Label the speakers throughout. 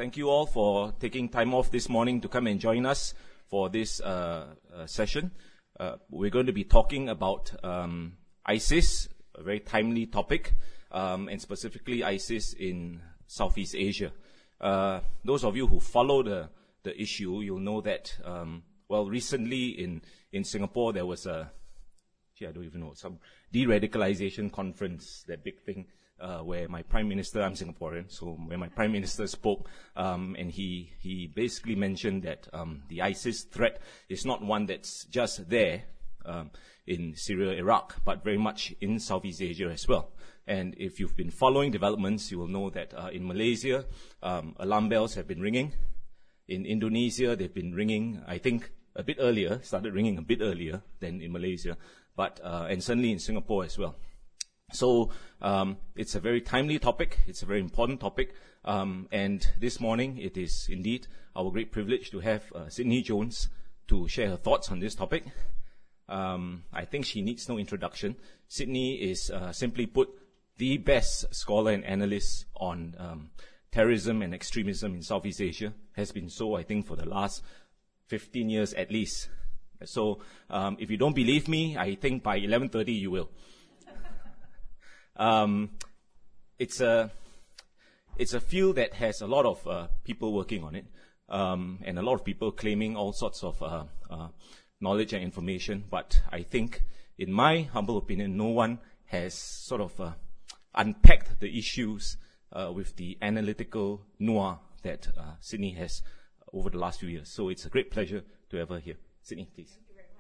Speaker 1: Thank you all for taking time off this morning to come and join us for this session. We're going to be talking about ISIS, a very timely topic, and specifically ISIS in Southeast Asia. Those of you who follow the issue, you'll know that, recently in Singapore, there was some de-radicalization conference, that big thing, where my Prime Minister, I'm Singaporean, so when my Prime Minister spoke, and he basically mentioned that the ISIS threat is not one that's just there in Syria, Iraq, but very much in Southeast Asia as well. And if you've been following developments, you will know that in Malaysia, alarm bells have been ringing. In Indonesia, they've been ringing, I think, started ringing a bit earlier than in Malaysia, but and certainly in Singapore as well. So it's a very timely topic, it's a very important topic, and this morning it is indeed our great privilege to have Sydney Jones to share her thoughts on this topic. I think she needs no introduction. Sydney is, simply put, the best scholar and analyst on terrorism and extremism in Southeast Asia, has been so, I think, for the last 15 years at least. So if you don't believe me, I think by 11:30 you will. It's a field that has a lot of people working on it, and a lot of people claiming all sorts of knowledge and information. But I think, in my humble opinion, no one has sort of unpacked the issues with the analytical noir that Sydney has over the last few years. So it's a great pleasure to have her here. Sydney, please.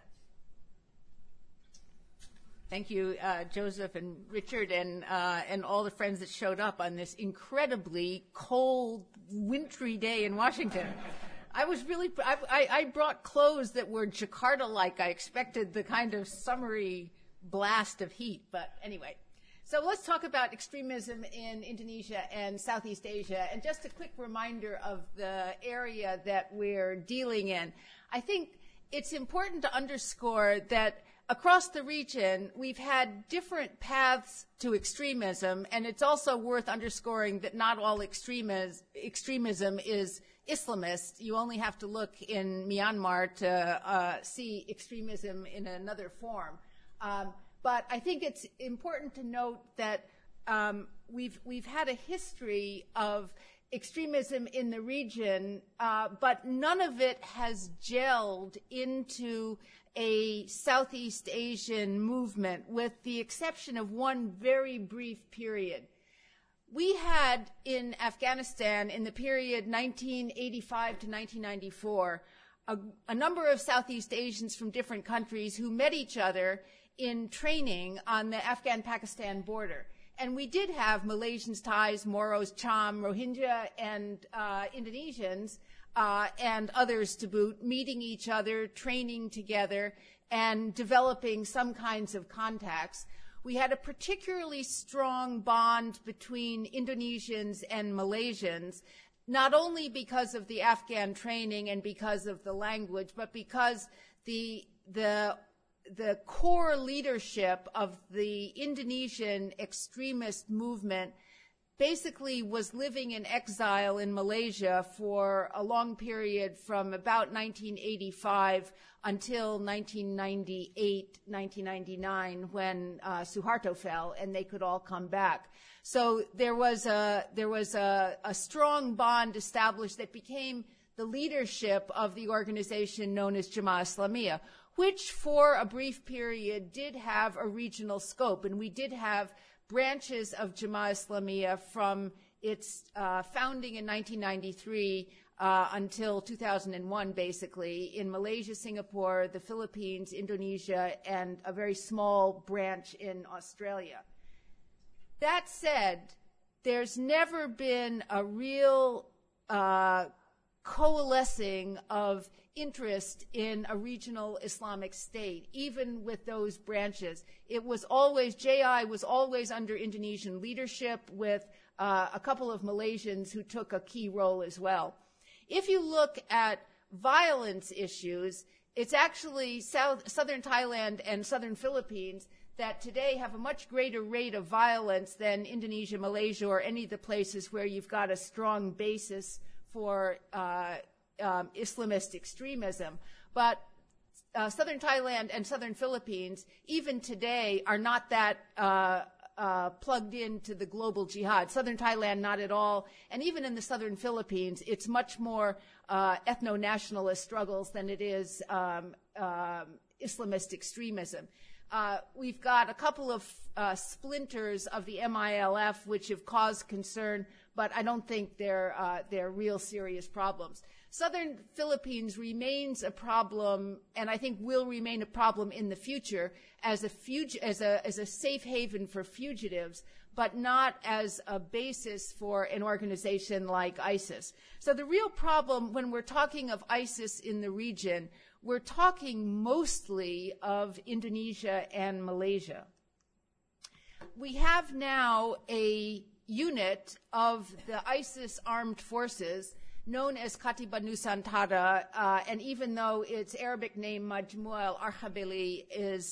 Speaker 2: Thank you, Joseph and Richard and all the friends that showed up on this incredibly cold, wintry day in Washington. I brought clothes that were Jakarta-like. I expected the kind of summery blast of heat, but anyway. So let's talk about extremism in Indonesia and Southeast Asia, and just a quick reminder of the area that we're dealing in. I think it's important to underscore that across the region, we've had different paths to extremism, and it's also worth underscoring that not all extremism is Islamist. You only have to look in Myanmar to see extremism in another form. But I think it's important to note that we've had a history of extremism in the region, but none of it has gelled into a Southeast Asian movement, with the exception of one very brief period. We had in Afghanistan, in the period 1985 to 1994, a number of Southeast Asians from different countries who met each other in training on the Afghan-Pakistan border. And we did have Malaysians, Thais, Moros, Cham, Rohingya, and Indonesians, and others to boot, meeting each other, training together, and developing some kinds of contacts. We had a particularly strong bond between Indonesians and Malaysians, not only because of the Afghan training and because of the language, but because the core leadership of the Indonesian extremist movement basically was living in exile in Malaysia for a long period from about 1985 until 1998, 1999, when Suharto fell and they could all come back. So there was a strong bond established that became the leadership of the organization known as Jemaah Islamiyah, which for a brief period did have a regional scope, and we did have branches of Jemaah Islamiyah from its founding in 1993 until 2001, basically, in Malaysia, Singapore, the Philippines, Indonesia, and a very small branch in Australia. That said, there's never been a real coalescing of interest in a regional Islamic state, even with those branches. It was always, JI was always under Indonesian leadership, with a couple of Malaysians who took a key role as well. If you look at violence issues, it's actually southern Thailand and southern Philippines that today have a much greater rate of violence than Indonesia, Malaysia, or any of the places where you've got a strong basis for Islamist extremism. But southern Thailand and southern Philippines, even today, are not that plugged into the global jihad. Southern Thailand, not at all. And even in the southern Philippines, it's much more ethno-nationalist struggles than it is Islamist extremism. We've got a couple of splinters of the MILF which have caused concern, but I don't think they're real serious problems. Southern Philippines remains a problem, and I think will remain a problem in the future as a safe haven for fugitives, but not as a basis for an organization like ISIS. So the real problem when we're talking of ISIS in the region, we're talking mostly of Indonesia and Malaysia. We have now a unit of the ISIS armed forces known as Katibat Nusantara, and even though its Arabic name Majmua al-Arhabili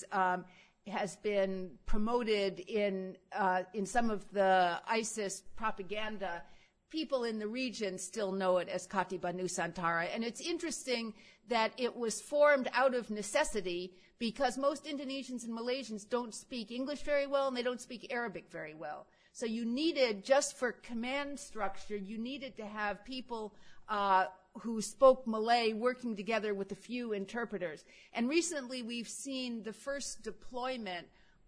Speaker 2: has been promoted in some of the ISIS propaganda, people in the region still know it as Katibat Nusantara. And it's interesting that it was formed out of necessity because most Indonesians and Malaysians don't speak English very well and they don't speak Arabic very well. So you needed, just for command structure, you needed to have people who spoke Malay working together with a few interpreters. And recently we've seen the first deployment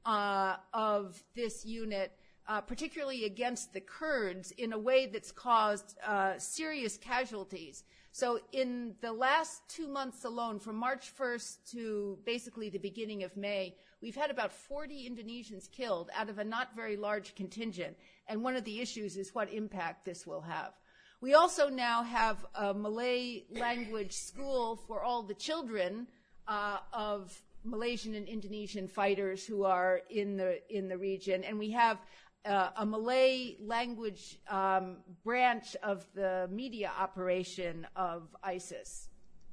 Speaker 2: of this unit, particularly against the Kurds, in a way that's caused serious casualties. So in the last 2 months alone, from March 1st to basically the beginning of May, we've had about 40 Indonesians killed out of a not very large contingent. And one of the issues is what impact this will have. We also now have a Malay language school for all the children of Malaysian and Indonesian fighters who are in the region. And we have a Malay language branch of the media operation of ISIS.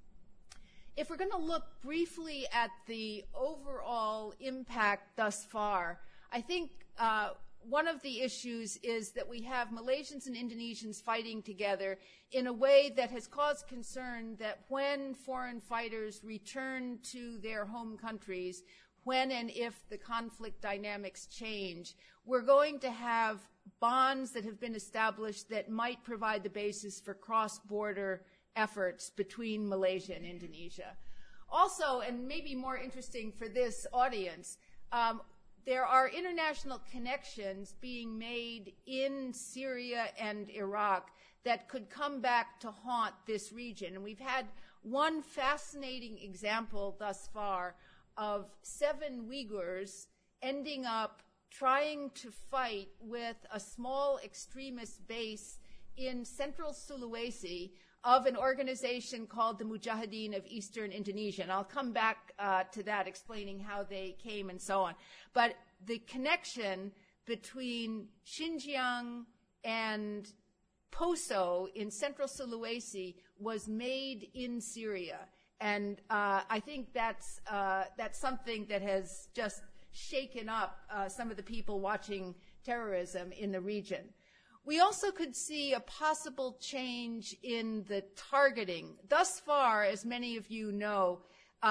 Speaker 2: If we're going to look briefly at the overall impact thus far, I think one of the issues is that we have Malaysians and Indonesians fighting together in a way that has caused concern that when foreign fighters return to their home countries, when and if the conflict dynamics change, we're going to have bonds that have been established that might provide the basis for cross-border efforts between Malaysia and Indonesia. Also, and maybe more interesting for this audience, there are international connections being made in Syria and Iraq that could come back to haunt this region. And we've had one fascinating example thus far of 7 Uyghurs ending up trying to fight with a small extremist base in central Sulawesi of an organization called the Mujahideen of Eastern Indonesia. And I'll come back to that, explaining how they came and so on. But the connection between Xinjiang and Poso in central Sulawesi was made in Syria. And I think that's something that has just shaken up some of the people watching terrorism in the region. We also could see a possible change in the targeting. Thus far, as many of you know,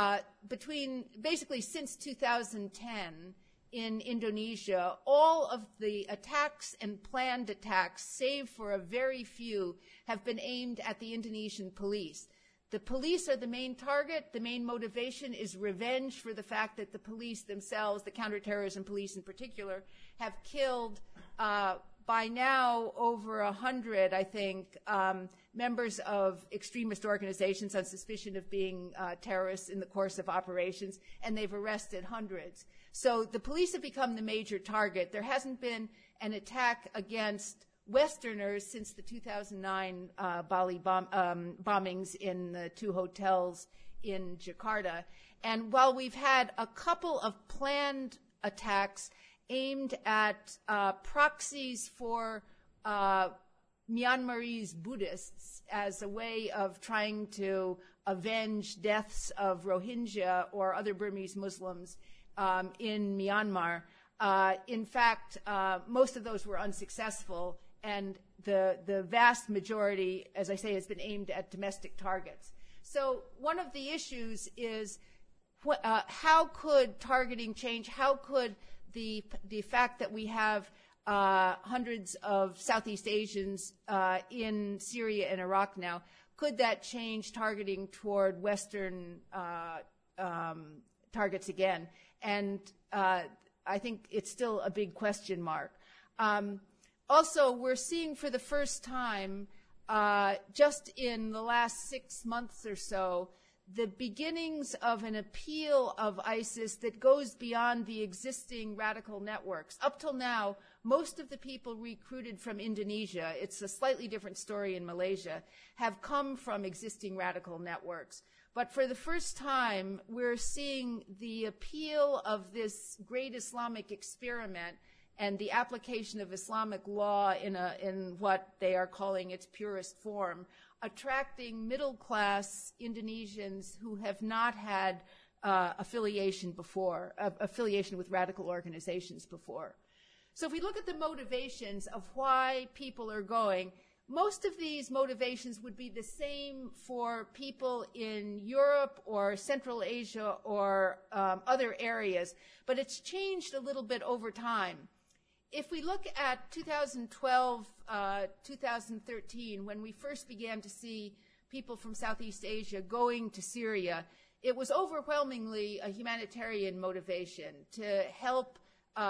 Speaker 2: basically since 2010 in Indonesia, all of the attacks and planned attacks, save for a very few, have been aimed at the Indonesian police. The police are the main target. The main motivation is revenge for the fact that the police themselves, the counterterrorism police in particular, have killed by now over 100, I think, members of extremist organizations on suspicion of being terrorists in the course of operations, and they've arrested hundreds. So the police have become the major target. There hasn't been an attack against Westerners since the 2009 Bali bombings in the 2 hotels in Jakarta. And while we've had a couple of planned attacks aimed at proxies for Myanmarese Buddhists as a way of trying to avenge deaths of Rohingya or other Burmese Muslims in Myanmar, in fact, most of those were unsuccessful. And the vast majority, as I say, has been aimed at domestic targets. So one of the issues is how could targeting change? How could the fact that we have hundreds of Southeast Asians in Syria and Iraq now, could that change targeting toward Western targets again? And I think it's still a big question mark. Also, we're seeing for the first time, just in the last 6 months or so, the beginnings of an appeal of ISIS that goes beyond the existing radical networks. Up till now, most of the people recruited from Indonesia, it's a slightly different story in Malaysia, have come from existing radical networks. But for the first time, we're seeing the appeal of this great Islamic experiment and the application of Islamic law in what they are calling its purest form, attracting middle-class Indonesians who have not had affiliation with radical organizations before. So if we look at the motivations of why people are going, most of these motivations would be the same for people in Europe or Central Asia or other areas, but it's changed a little bit over time. If we look at 2012, 2013, when we first began to see people from Southeast Asia going to Syria, it was overwhelmingly a humanitarian motivation to help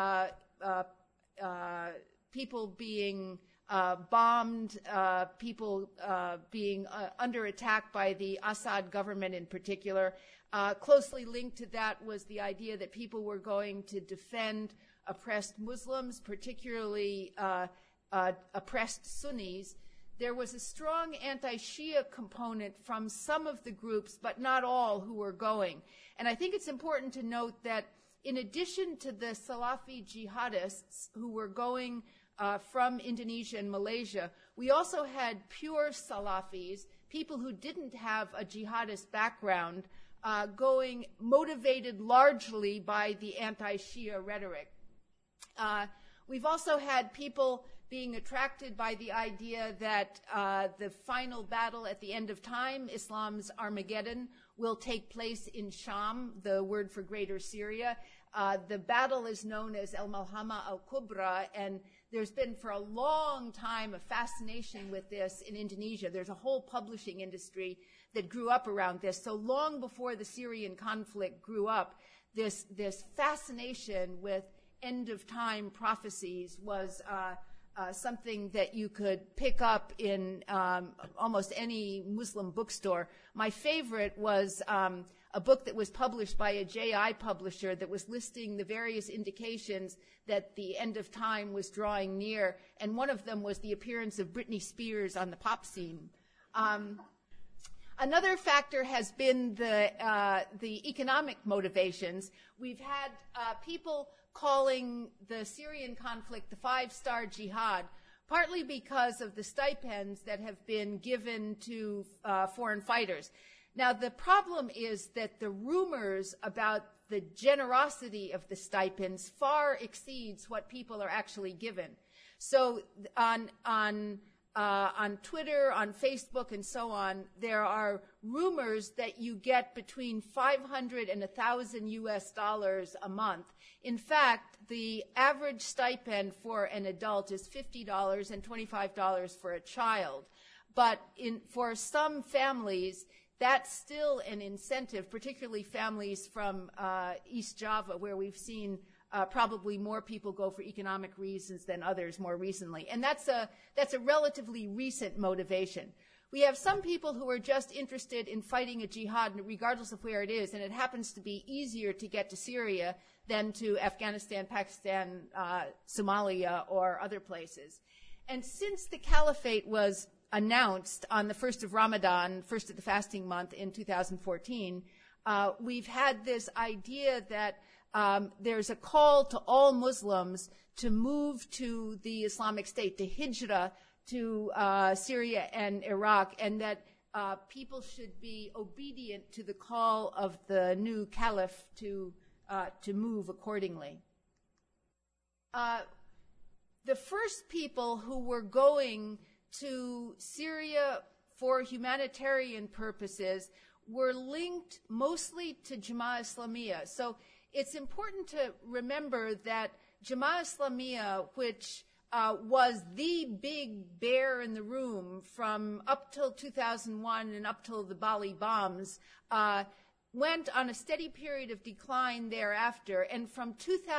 Speaker 2: people being bombed, people being under attack by the Assad government in particular. Closely linked to that was the idea that people were going to defend oppressed Muslims, particularly oppressed Sunnis. There was a strong anti-Shia component from some of the groups, but not all who were going. And I think it's important to note that in addition to the Salafi jihadists who were going from Indonesia and Malaysia, we also had pure Salafis, people who didn't have a jihadist background, going motivated largely by the anti-Shia rhetoric. We've also had people being attracted by the idea that the final battle at the end of time, Islam's Armageddon, will take place in Sham, the word for Greater Syria. The battle is known as Al-Malhama Al-Kubra, and there's been for a long time a fascination with this in Indonesia. There's a whole publishing industry that grew up around this. So long before the Syrian conflict grew up, this fascination with end-of-time prophecies was something that you could pick up in almost any Muslim bookstore. My favorite was a book that was published by a JI publisher that was listing the various indications that the end of time was drawing near, and one of them was the appearance of Britney Spears on the pop scene. Another factor has been the economic motivations. We've had people calling the Syrian conflict the five-star jihad, partly because of the stipends that have been given to foreign fighters. Now, the problem is that the rumors about the generosity of the stipends far exceeds what people are actually given. So on Twitter, on Facebook, and so on, there are rumors that you get between $500 and $1,000 a month. In fact, the average stipend for an adult is $50 and $25 for a child. But for some families, that's still an incentive, particularly families from East Java, where we've seen probably more people go for economic reasons than others more recently. And that's a relatively recent motivation. We have some people who are just interested in fighting a jihad regardless of where it is, and it happens to be easier to get to Syria than to Afghanistan, Pakistan, Somalia, or other places. And since the caliphate was announced on the 1st of Ramadan, first of the fasting month in 2014, we've had this idea that there's a call to all Muslims to move to the Islamic State, to hijrah to Syria and Iraq, and that people should be obedient to the call of the new caliph to move accordingly. the first people who were going to Syria for humanitarian purposes were linked mostly to Jemaah Islamiyah. So it's important to remember that Jemaah Islamiyah, which was the big bear in the room from up till 2001 and up till the Bali bombs, went on a steady period of decline thereafter, and from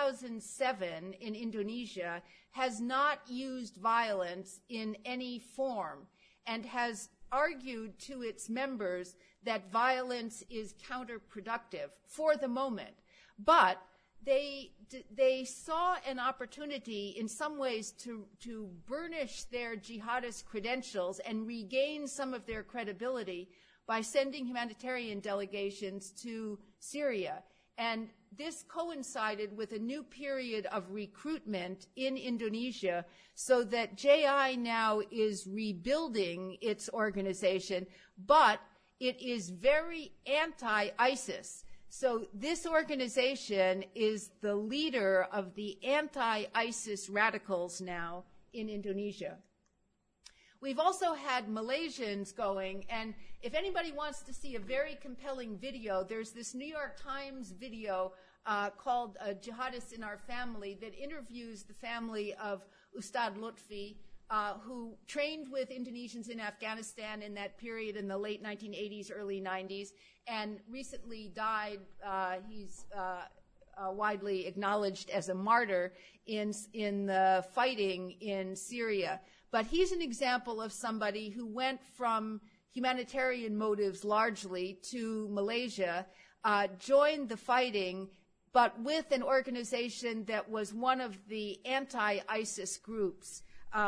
Speaker 2: 2007 in Indonesia has not used violence in any form, and has argued to its members that violence is counterproductive for the moment. But they saw an opportunity in some ways to burnish their jihadist credentials and regain some of their credibility by sending humanitarian delegations to Syria. And this coincided with a new period of recruitment in Indonesia, so that JI now is rebuilding its organization, but it is very anti-ISIS. So this organization is the leader of the anti-ISIS radicals now in Indonesia. We've also had Malaysians going, and if anybody wants to see a very compelling video, there's this New York Times video called Jihadists in Our Family that interviews the family of Ustad Lutfi, who trained with Indonesians in Afghanistan in that period in the late 1980s, early 90s, and recently died. He's widely acknowledged as a martyr in the fighting in Syria. But he's an example of somebody who went from humanitarian motives largely to Malaysia, joined the fighting, but with an organization that was one of the anti-ISIS groups.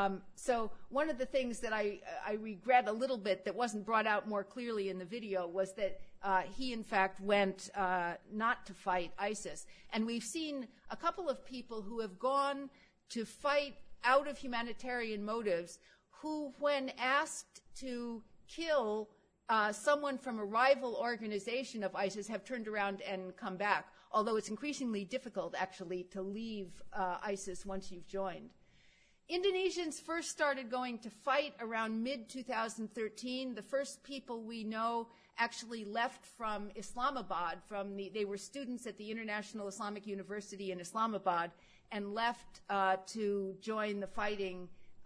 Speaker 2: So one of the things that I regret a little bit that wasn't brought out more clearly in the video was that he, in fact, went not to fight ISIS. And we've seen a couple of people who have gone to fight out of humanitarian motives, who, when asked to kill someone from a rival organization of ISIS, have turned around and come back, although it's increasingly difficult, actually, to leave ISIS once you've joined. Indonesians first started going to fight around mid-2013. The first people we know actually left from Islamabad. They were students at the International Islamic University in Islamabad and left to join the fighting.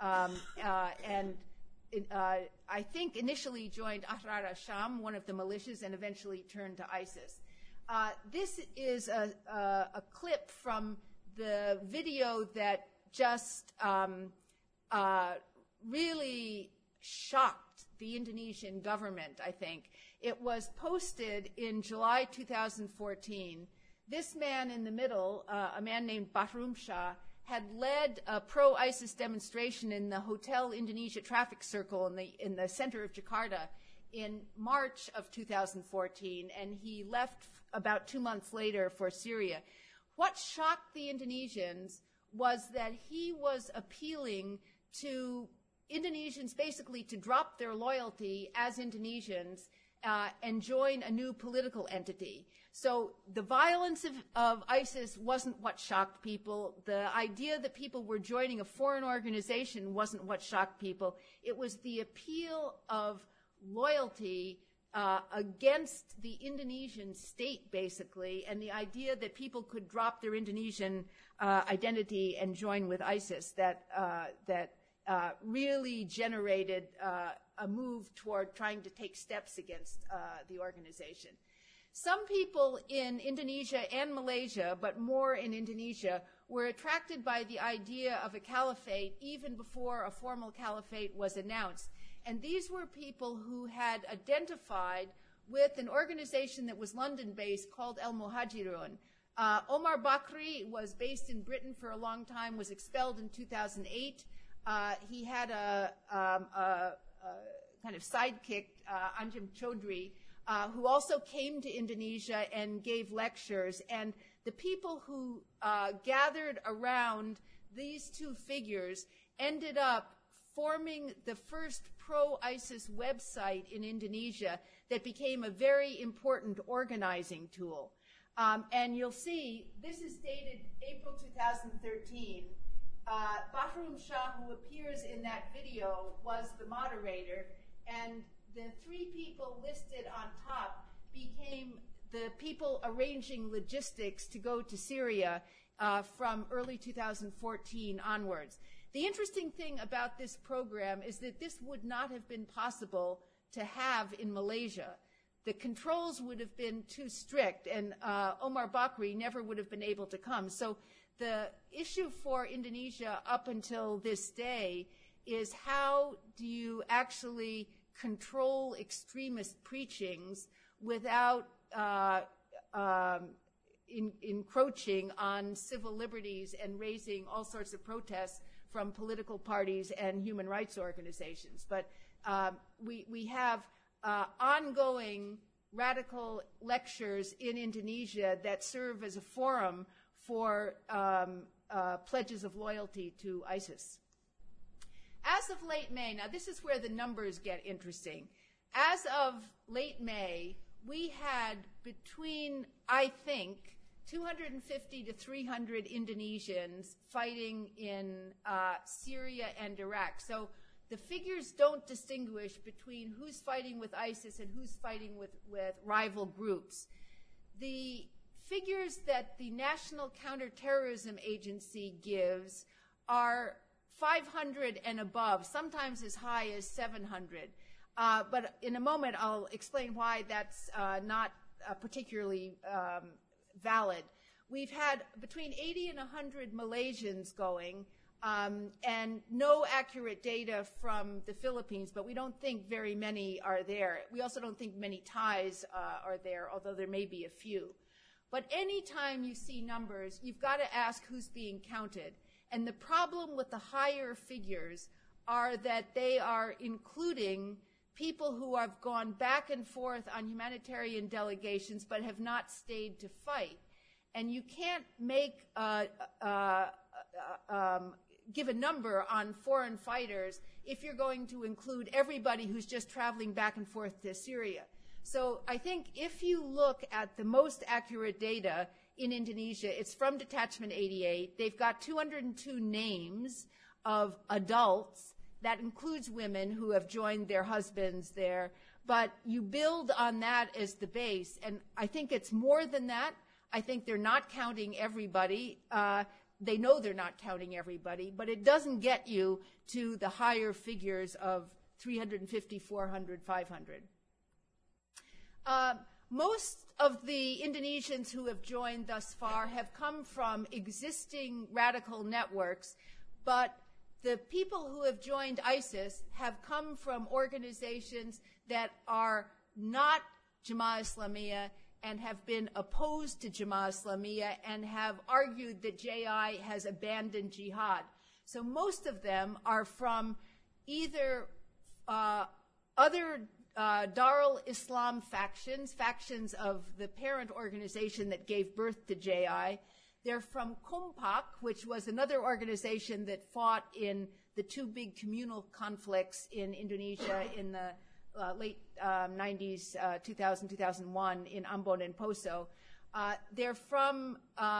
Speaker 2: I think initially joined Ahrar al-Sham, one of the militias, and eventually turned to ISIS. This is a clip from the video that just really shocked the Indonesian government, I think. It was posted in July 2014. This man in the middle, a man named Bahrum Shah, had led a pro-ISIS demonstration in the Hotel Indonesia traffic circle in the center of Jakarta in March of 2014, and he left about 2 months later for Syria. What shocked the Indonesians was that he was appealing to Indonesians basically to drop their loyalty as Indonesians and join a new political entity. So the violence of ISIS wasn't what shocked people. The idea that people were joining a foreign organization wasn't what shocked people. It was the appeal of loyalty against the Indonesian state, basically, and the idea that people could drop their Indonesian identity and join with ISIS that really generated a move toward trying to take steps against the organization. Some people in Indonesia and Malaysia, but more in Indonesia, were attracted by the idea of a caliphate even before a formal caliphate was announced. And these were people who had identified with an organization that was London-based called El Muhajirun. Omar Bakri was based in Britain for a long time, was expelled in 2008. He had a kind of sidekick, Anjem Choudhury, who also came to Indonesia and gave lectures. And the people who gathered around these two figures ended up forming the first pro-ISIS website in Indonesia that became a very important organizing tool. And you'll see, this is dated April 2013, Bahram Shah, who appears in that video, was the moderator, and the three people listed on top became the people arranging logistics to go to Syria from early 2014 onwards. The interesting thing about this program is that this would not have been possible to have in Malaysia. The controls would have been too strict, and Omar Bakri never would have been able to come. So the issue for Indonesia up until this day is, how do you actually control extremist preachings without encroaching on civil liberties and raising all sorts of protests from political parties and human rights organizations. But we have ongoing radical lectures in Indonesia that serve as a forum for pledges of loyalty to ISIS. As of late May, now this is where the numbers get interesting. As of late May, we had between, I think, 250 to 300 Indonesians fighting in Syria and Iraq. So the figures don't distinguish between who's fighting with ISIS and who's fighting with rival groups. The figures that the National Counterterrorism Agency gives are 500 and above, sometimes as high as 700. But in a moment, I'll explain why that's not particularly valid. We've had between 80 and 100 Malaysians going, and no accurate data from the Philippines, but we don't think very many are there. We also don't think many Thais are there, although there may be a few. But any time you see numbers, you've got to ask who's being counted. And the problem with the higher figures are that they are including people who have gone back and forth on humanitarian delegations but have not stayed to fight. And you can't make give a number on foreign fighters if you're going to include everybody who's just traveling back and forth to Syria. So I think if you look at the most accurate data in Indonesia, it's from Detachment 88. They've got 202 names of adults. That includes women who have joined their husbands there. But you build on that as the base. And I think it's more than that. I think they're not counting everybody. They know they're not counting everybody. But it doesn't get you to the higher figures of 350, 400, 500. Most of the Indonesians who have joined thus far have come from existing radical networks, but the people who have joined ISIS have come from organizations that are not Jemaah Islamiyah and have been opposed to Jemaah Islamiyah and have argued that JI has abandoned jihad. So most of them are from either other Darul Islam factions of the parent organization that gave birth to JI. They're from Kompak, which was another organization that fought in the two big communal conflicts in Indonesia in the late 90s, 2000, 2001 in Ambon and Poso. They're from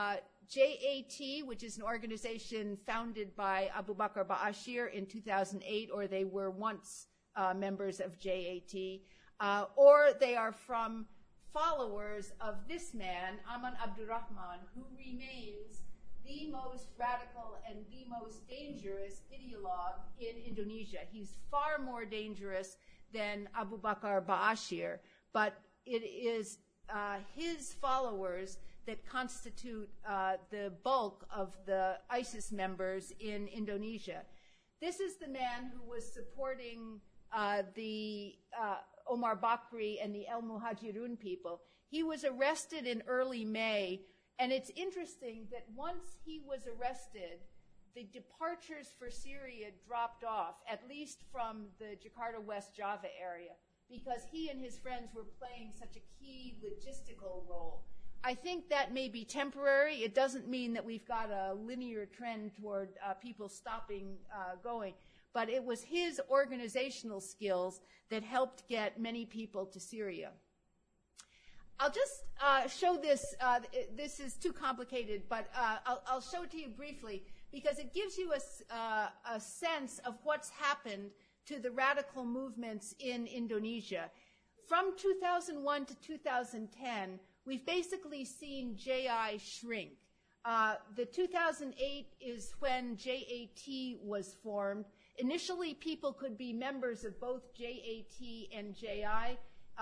Speaker 2: JAT, which is an organization founded by Abu Bakr Ba'ashir in 2008, or they were once members of JAT, or they are from followers of this man, Aman Abdurrahman, who remains the most radical and the most dangerous ideologue in Indonesia. He's far more dangerous than Abu Bakr Ba'ashir, but it is his followers that constitute the bulk of the ISIS members in Indonesia. This is the man who was supporting the Omar Bakri and the El Muhajirun people. He was arrested in early May, and it's interesting that once he was arrested, the departures for Syria dropped off, at least from the Jakarta West Java area, because he and his friends were playing such a key logistical role. I think that may be temporary. It doesn't mean that we've got a linear trend toward people stopping going. But it was his organizational skills that helped get many people to Syria. I'll just show this. This is too complicated, but I'll show it to you briefly, because it gives you a sense of what's happened to the radical movements in Indonesia. From 2001 to 2010, we've basically seen JI shrink. The 2008 is when JAT was formed. Initially, people could be members of both JAT and JI.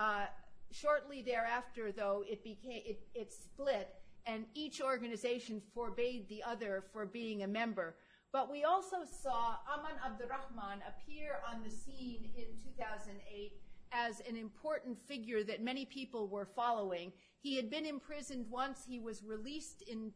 Speaker 2: Shortly thereafter, though, it split, and each organization forbade the other for being a member. But we also saw Aman Abdurrahman appear on the scene in 2008 as an important figure that many people were following. He had been imprisoned once. He was released in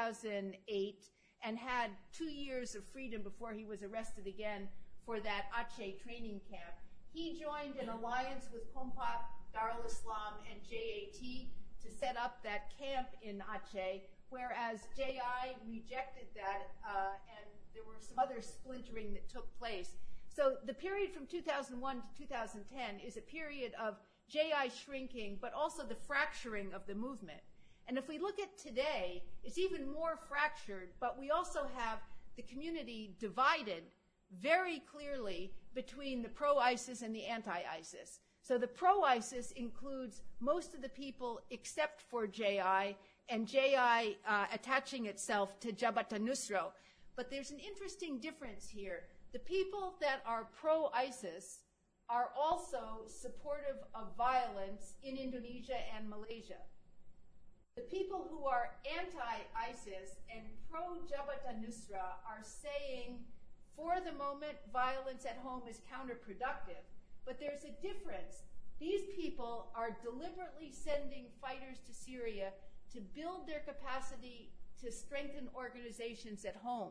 Speaker 2: 2008 and had 2 years of freedom before he was arrested again for that Aceh training camp. He joined an alliance with Kompak, Darul Islam, and JAT to set up that camp in Aceh, whereas JI rejected that, and there were some other splintering that took place. So the period from 2001 to 2010 is a period of JI shrinking, but also the fracturing of the movement. And if we look at today, it's even more fractured, but we also have the community divided very clearly between the pro-ISIS and the anti-ISIS. So the pro-ISIS includes most of the people except for JI, and JI attaching itself to Jabatan Nusra. But there's an interesting difference here. The people that are pro-ISIS are also supportive of violence in Indonesia and Malaysia. The people who are anti-ISIS and pro-Jabatan Nusra are saying, for the moment, violence at home is counterproductive. But there's a difference. These people are deliberately sending fighters to Syria to build their capacity to strengthen organizations at home.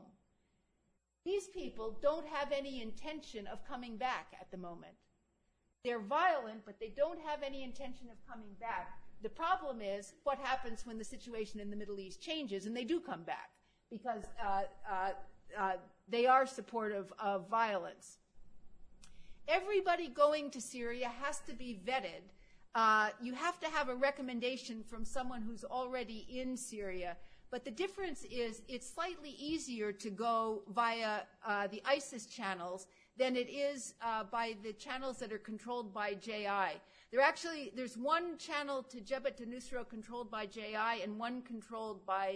Speaker 2: These people don't have any intention of coming back at the moment. They're violent, but they don't have any intention of coming back. The problem is what happens when the situation in the Middle East changes, and they do come back, because they are supportive of violence. Everybody going to Syria has to be vetted. You have to have a recommendation from someone who's already in Syria. But the difference is it's slightly easier to go via the ISIS channels than it is by the channels that are controlled by JI. There's one channel to Jabhat Nusra controlled by JI and one controlled by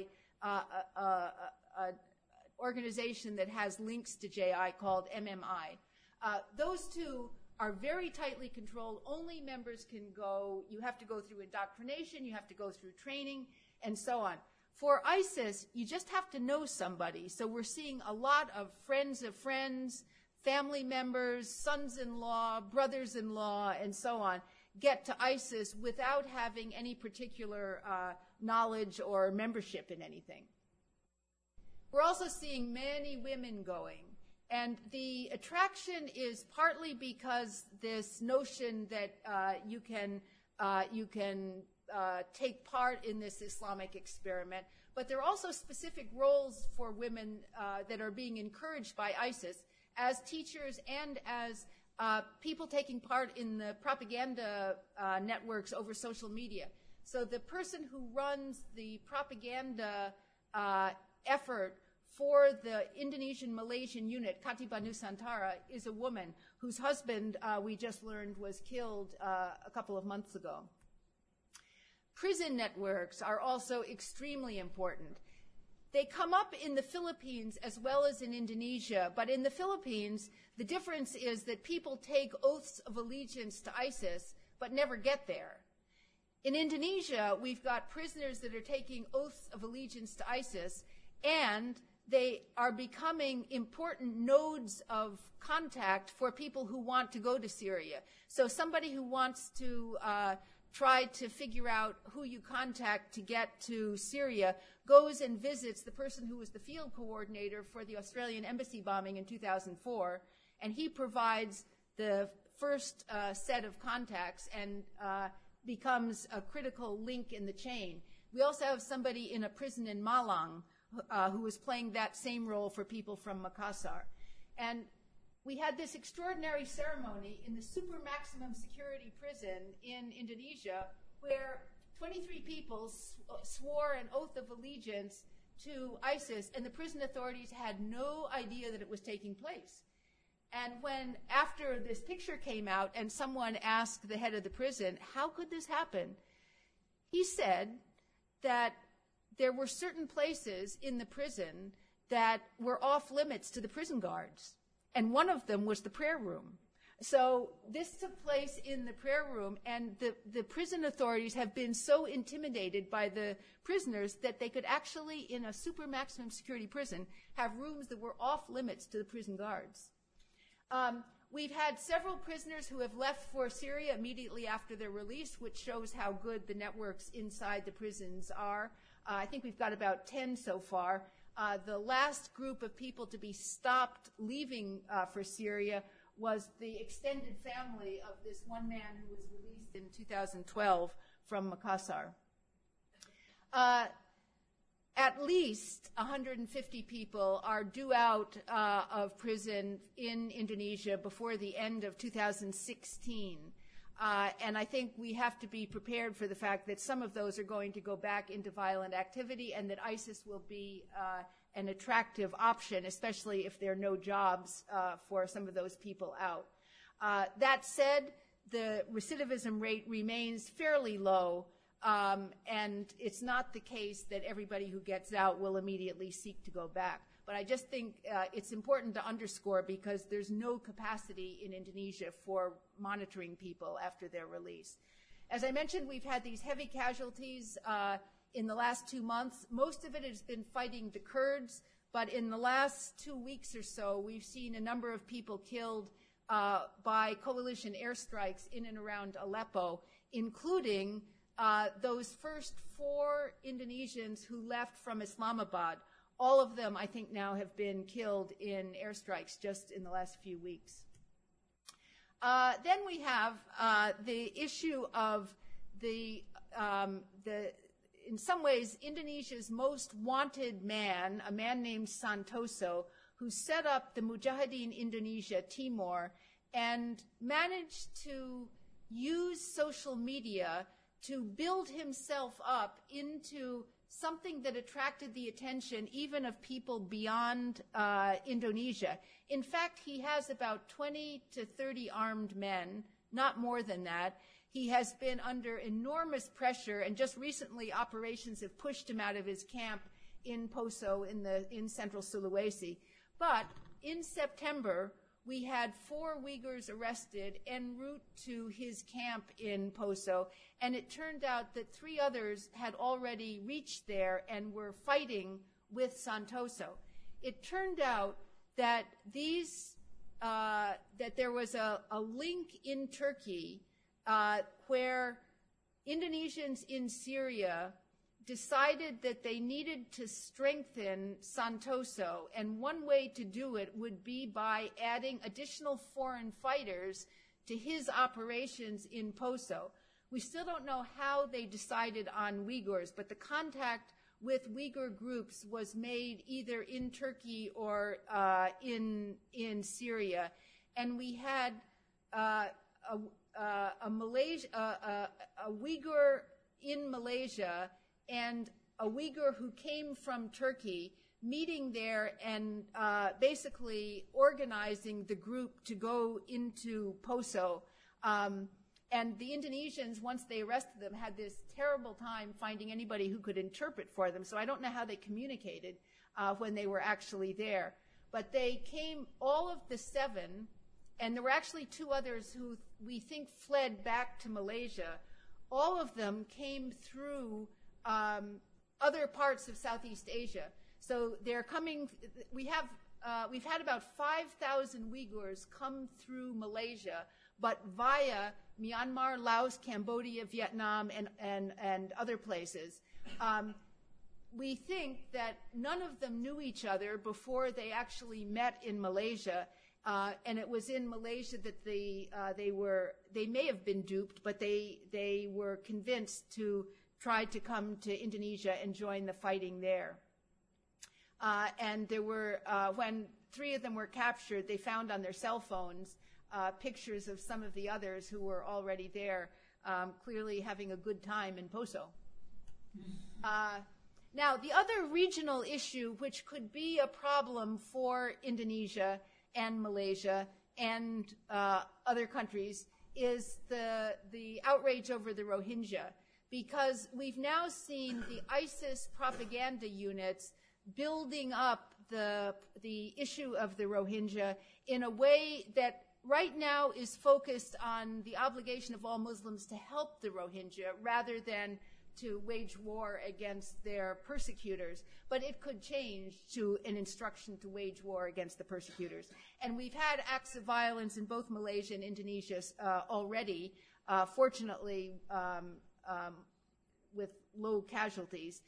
Speaker 2: an organization that has links to JI called MMI. Those two are very tightly controlled. Only members can go. You have to go through indoctrination. You have to go through training and so on. For ISIS, you just have to know somebody. So we're seeing a lot of friends, family members, sons-in-law, brothers-in-law, and so on get to ISIS without having any particular knowledge or membership in anything. We're also seeing many women going. And the attraction is partly because this notion that you can take part in this Islamic experiment, but there are also specific roles for women that are being encouraged by ISIS as teachers and as people taking part in the propaganda networks over social media. So the person who runs the propaganda effort for the Indonesian-Malaysian unit, Katiba Nusantara, is a woman whose husband, we just learned, was killed a couple of months ago. Prison networks are also extremely important. They come up in the Philippines as well as in Indonesia, but in the Philippines, the difference is that people take oaths of allegiance to ISIS but never get there. In Indonesia, we've got prisoners that are taking oaths of allegiance to ISIS, and they are becoming important nodes of contact for people who want to go to Syria. So somebody who wants to try to figure out who you contact to get to Syria goes and visits the person who was the field coordinator for the Australian embassy bombing in 2004, and he provides the first set of contacts and becomes a critical link in the chain. We also have somebody in a prison in Malang who was playing that same role for people from Makassar. And we had this extraordinary ceremony in the super maximum security prison in Indonesia where 23 people swore an oath of allegiance to ISIS, and the prison authorities had no idea that it was taking place. And when, after this picture came out and someone asked the head of the prison, how could this happen? He said that there were certain places in the prison that were off limits to the prison guards, and one of them was the prayer room. So this took place in the prayer room, and the prison authorities have been so intimidated by the prisoners that they could actually, in a super maximum security prison, have rooms that were off limits to the prison guards. We've had several prisoners who have left for Syria immediately after their release, which shows how good the networks inside the prisons are. I think we've got about 10 so far. The last group of people to be stopped leaving for Syria was the extended family of this one man who was released in 2012 from Makassar. At least 150 people are due out of prison in Indonesia before the end of 2016. And I think we have to be prepared for the fact that some of those are going to go back into violent activity, and that ISIS will be an attractive option, especially if there are no jobs for some of those people out. That said, the recidivism rate remains fairly low, and it's not the case that everybody who gets out will immediately seek to go back. But I just think it's important to underscore, because there's no capacity in Indonesia for monitoring people after their release. As I mentioned, we've had these heavy casualties in the last 2 months. Most of it has been fighting the Kurds, but in the last 2 weeks or so, we've seen a number of people killed by coalition airstrikes in and around Aleppo, including those first 4 Indonesians who left from Islamabad. All of them, I think, now have been killed in airstrikes just in the last few weeks. Then we have the issue of in some ways, Indonesia's most wanted man, a man named Santoso, who set up the Mujahideen Indonesia Timor and managed to use social media to build himself up into something that attracted the attention even of people beyond Indonesia. In fact, he has about 20 to 30 armed men, not more than that. He has been under enormous pressure, and just recently operations have pushed him out of his camp in Poso in central Sulawesi. But in September, we had 4 Uyghurs arrested en route to his camp in Poso, and it turned out that 3 others had already reached there and were fighting with Santoso. It turned out that that there was a link in Turkey where Indonesians in Syria decided that they needed to strengthen Santoso, and one way to do it would be by adding additional foreign fighters to his operations in Poso. We still don't know how they decided on Uyghurs, but the contact with Uyghur groups was made either in Turkey or in Syria, and we had a Uyghur in Malaysia and a Uyghur who came from Turkey meeting there and basically organizing the group to go into Poso. And the Indonesians, once they arrested them, had this terrible time finding anybody who could interpret for them. So I don't know how they communicated when they were actually there. But they came, all of the 7, and there were actually 2 others who we think fled back to Malaysia. All of them came through other parts of Southeast Asia. So they're coming, we've had about 5,000 Uyghurs come through Malaysia, but via Myanmar, Laos, Cambodia, Vietnam, and other places. We think that none of them knew each other before they actually met in Malaysia, and it was in Malaysia that they may have been duped, but they were convinced to try to come to Indonesia and join the fighting there. And there were, when 3 of them were captured, they found on their cell phones pictures of some of the others who were already there, clearly having a good time in Poso. Now, the other regional issue, which could be a problem for Indonesia and Malaysia and other countries, is the outrage over the Rohingya, because we've now seen the ISIS propaganda units building up the issue of the Rohingya in a way that right now is focused on the obligation of all Muslims to help the Rohingya rather than to wage war against their persecutors. But it could change to an instruction to wage war against the persecutors. And we've had acts of violence in both Malaysia and Indonesia already, fortunately with low casualties,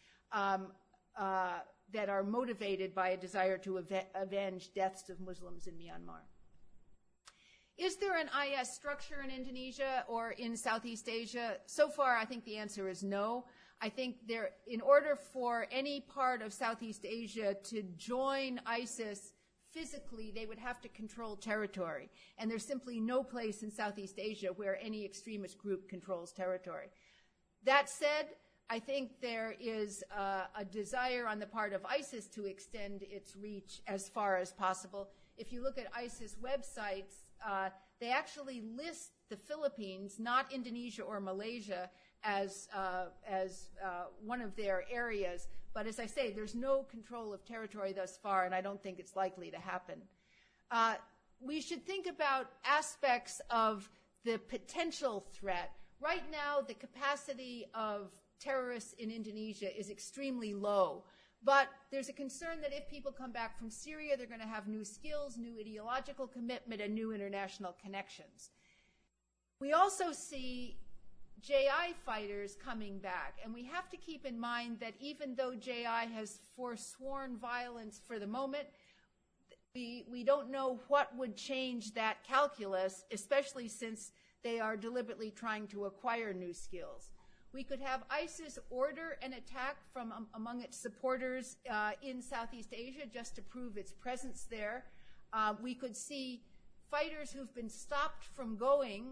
Speaker 2: that are motivated by a desire to avenge deaths of Muslims in Myanmar. Is there an IS structure in Indonesia or in Southeast Asia? So far, I think the answer is no. I think in order for any part of Southeast Asia to join ISIS physically, they would have to control territory. And there's simply no place in Southeast Asia where any extremist group controls territory. That said, I think there is a desire on the part of ISIS to extend its reach as far as possible. If you look at ISIS websites, they actually list the Philippines, not Indonesia or Malaysia, as one of their areas. But as I say, there's no control of territory thus far, and I don't think it's likely to happen. We should think about aspects of the potential threat. Right now, the capacity of terrorists in Indonesia is extremely low. But there's a concern that if people come back from Syria, they're going to have new skills, new ideological commitment, and new international connections. We also see JI fighters coming back, and we have to keep in mind that even though JI has forsworn violence for the moment, we don't know what would change that calculus, especially since they are deliberately trying to acquire new skills. We could have ISIS order an attack from among its supporters in Southeast Asia just to prove its presence there. We could see fighters who've been stopped from going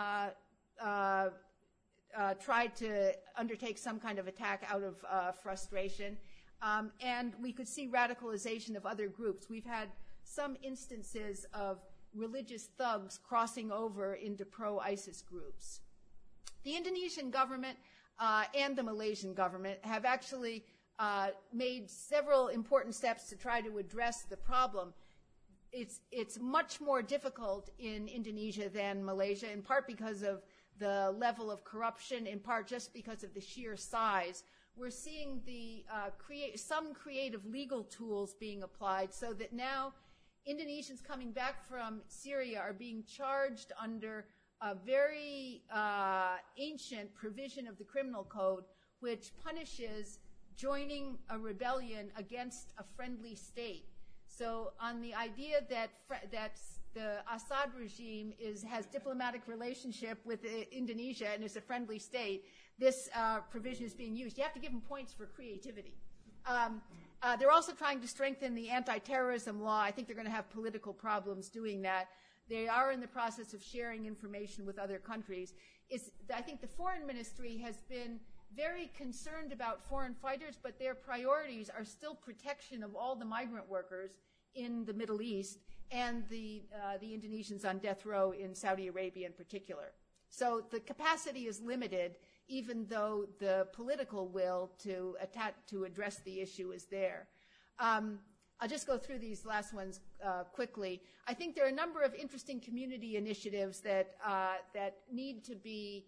Speaker 2: try to undertake some kind of attack out of frustration. And we could see radicalization of other groups. We've had some instances of religious thugs crossing over into pro-ISIS groups. The Indonesian government and the Malaysian government have actually made several important steps to try to address the problem. It's much more difficult in Indonesia than Malaysia, in part because of the level of corruption, in part just because of the sheer size. We're seeing some creative legal tools being applied so that now Indonesians coming back from Syria are being charged under a very ancient provision of the criminal code, which punishes joining a rebellion against a friendly state. So on the idea that the Assad regime has diplomatic relationship with Indonesia and is a friendly state, this provision is being used. You have to give them points for creativity. They're also trying to strengthen the anti-terrorism law. I think they're going to have political problems doing that. They are in the process of sharing information with other countries. I think the foreign ministry has been very concerned about foreign fighters, but their priorities are still protection of all the migrant workers in the Middle East and the Indonesians on death row in Saudi Arabia in particular. So the capacity is limited, even though the political will to address the issue is there. I'll just go through these last ones quickly. I think there are a number of interesting community initiatives that need to be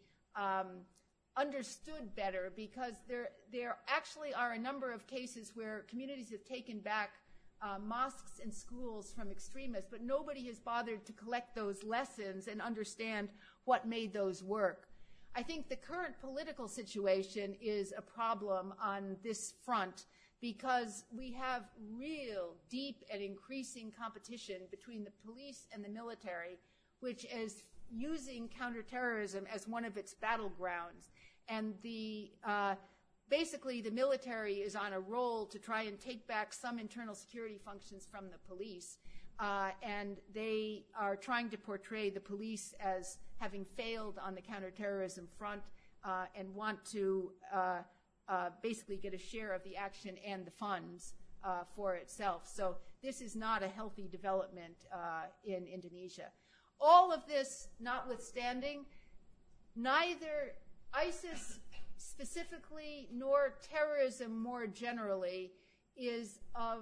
Speaker 2: understood better, because there actually are a number of cases where communities have taken back mosques and schools from extremists, but nobody has bothered to collect those lessons and understand what made those work. I think the current political situation is a problem on this front, because we have real deep and increasing competition between the police and the military, which is using counterterrorism as one of its battlegrounds. And basically the military is on a roll to try and take back some internal security functions from the police. And they are trying to portray the police as having failed on the counterterrorism front and want to basically get a share of the action and the funds for itself. So this is not a healthy development in Indonesia. All of this notwithstanding, neither ISIS specifically nor terrorism more generally is of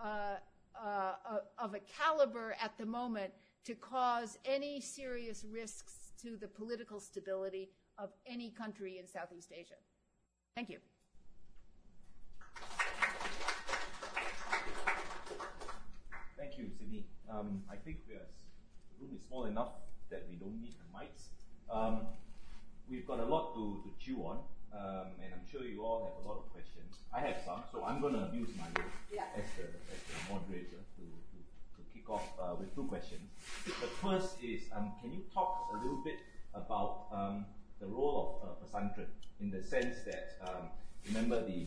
Speaker 2: a caliber at the moment to cause any serious risks to the political stability of any country in Southeast Asia. Thank you.
Speaker 1: Thank you, Sydney. I think the room is small enough that we don't need the mics. We've got a lot to chew on, and I'm sure you all have a lot of questions. I have some, so I'm going to abuse my role as the moderator to kick off with two questions. The first is, can you talk a little bit about the role of pesantren, in the sense that, remember the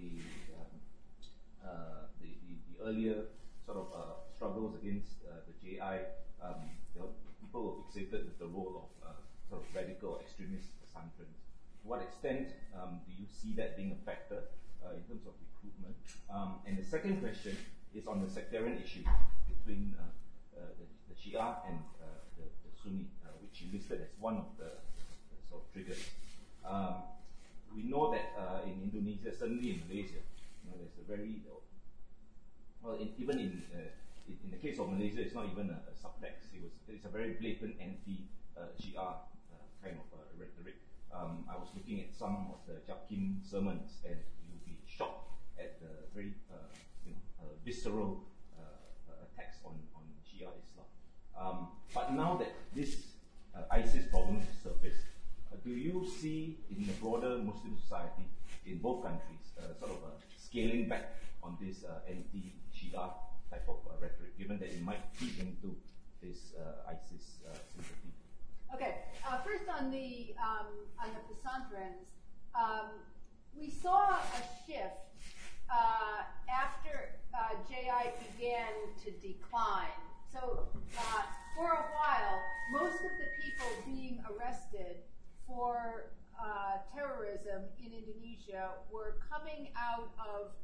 Speaker 1: earlier sort of struggles against the JI, people were fixated with the role of sort of radical extremist pesantrens. To what extent do you see that being a factor in terms of recruitment? And the second question is on the sectarian issue between the Shia and the Sunni, which you listed as one of the sort of triggers. We know that in Indonesia, certainly in Malaysia, there's a very even in the case of Malaysia, it's not even a subtext. It's a very blatant anti-Shia kind of rhetoric. I was looking at some of the Jakim sermons, and you'll be shocked at the very visceral attacks on Shia Islam. But now that this ISIS problem has surfaced, do you see in the broader Muslim society in both countries sort of a scaling back on this anti-Shia type of rhetoric, given that it might feed into this ISIS sympathy?
Speaker 2: Okay. First on the pesantren's, we saw a shift after JI began to decline. So for a while, most of the people being arrested for terrorism in Indonesia were coming out of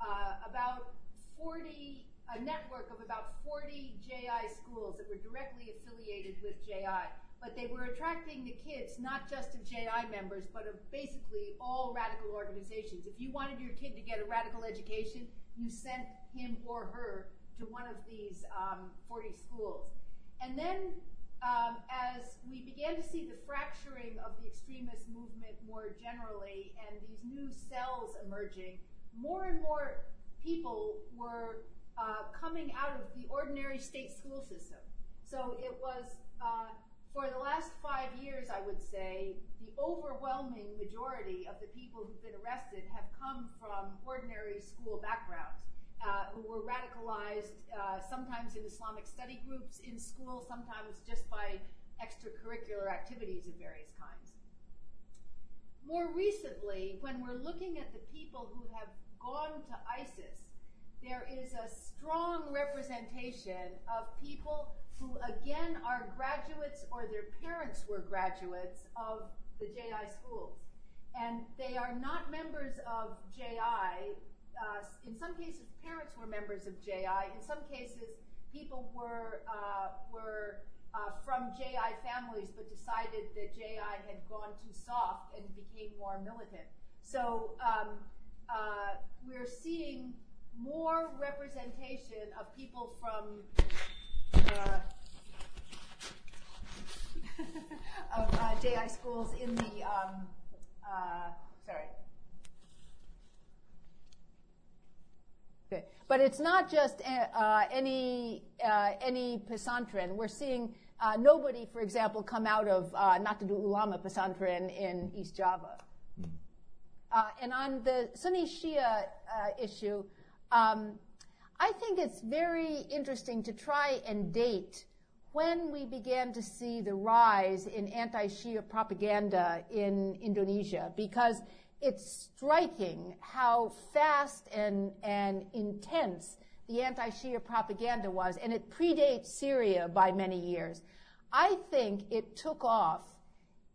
Speaker 2: a network of about 40 JI schools that were directly affiliated with JI. But they were attracting the kids, not just of JI members, but of basically all radical organizations. If you wanted your kid to get a radical education, you sent him or her to one of these 40 schools. And then as we began to see the fracturing of the extremist movement more generally and these new cells emerging, more and more people were coming out of the ordinary state school system. So it was, for the last 5 years, I would say, the overwhelming majority of the people who've been arrested have come from ordinary school backgrounds, who were radicalized sometimes in Islamic study groups in school, sometimes just by extracurricular activities of various kinds. More recently, when we're looking at the people who have gone to ISIS, there is a strong representation of people who, again, are graduates or their parents were graduates of the JI schools. And they are not members of JI. In some cases, parents were members of JI. In some cases, people were from JI families but decided that JI had gone too soft and became more militant. So we're seeing more representation of people from of JI schools in the Okay. But it's not just any pesantren. We're seeing nobody, for example, come out of Nahdlatul Ulama pesantren in East Java. And on the Sunni Shia issue, I think it's very interesting to try and date when we began to see the rise in anti-Shia propaganda in Indonesia, because it's striking how fast and intense the anti-Shia propaganda was, and it predates Syria by many years. I think it took off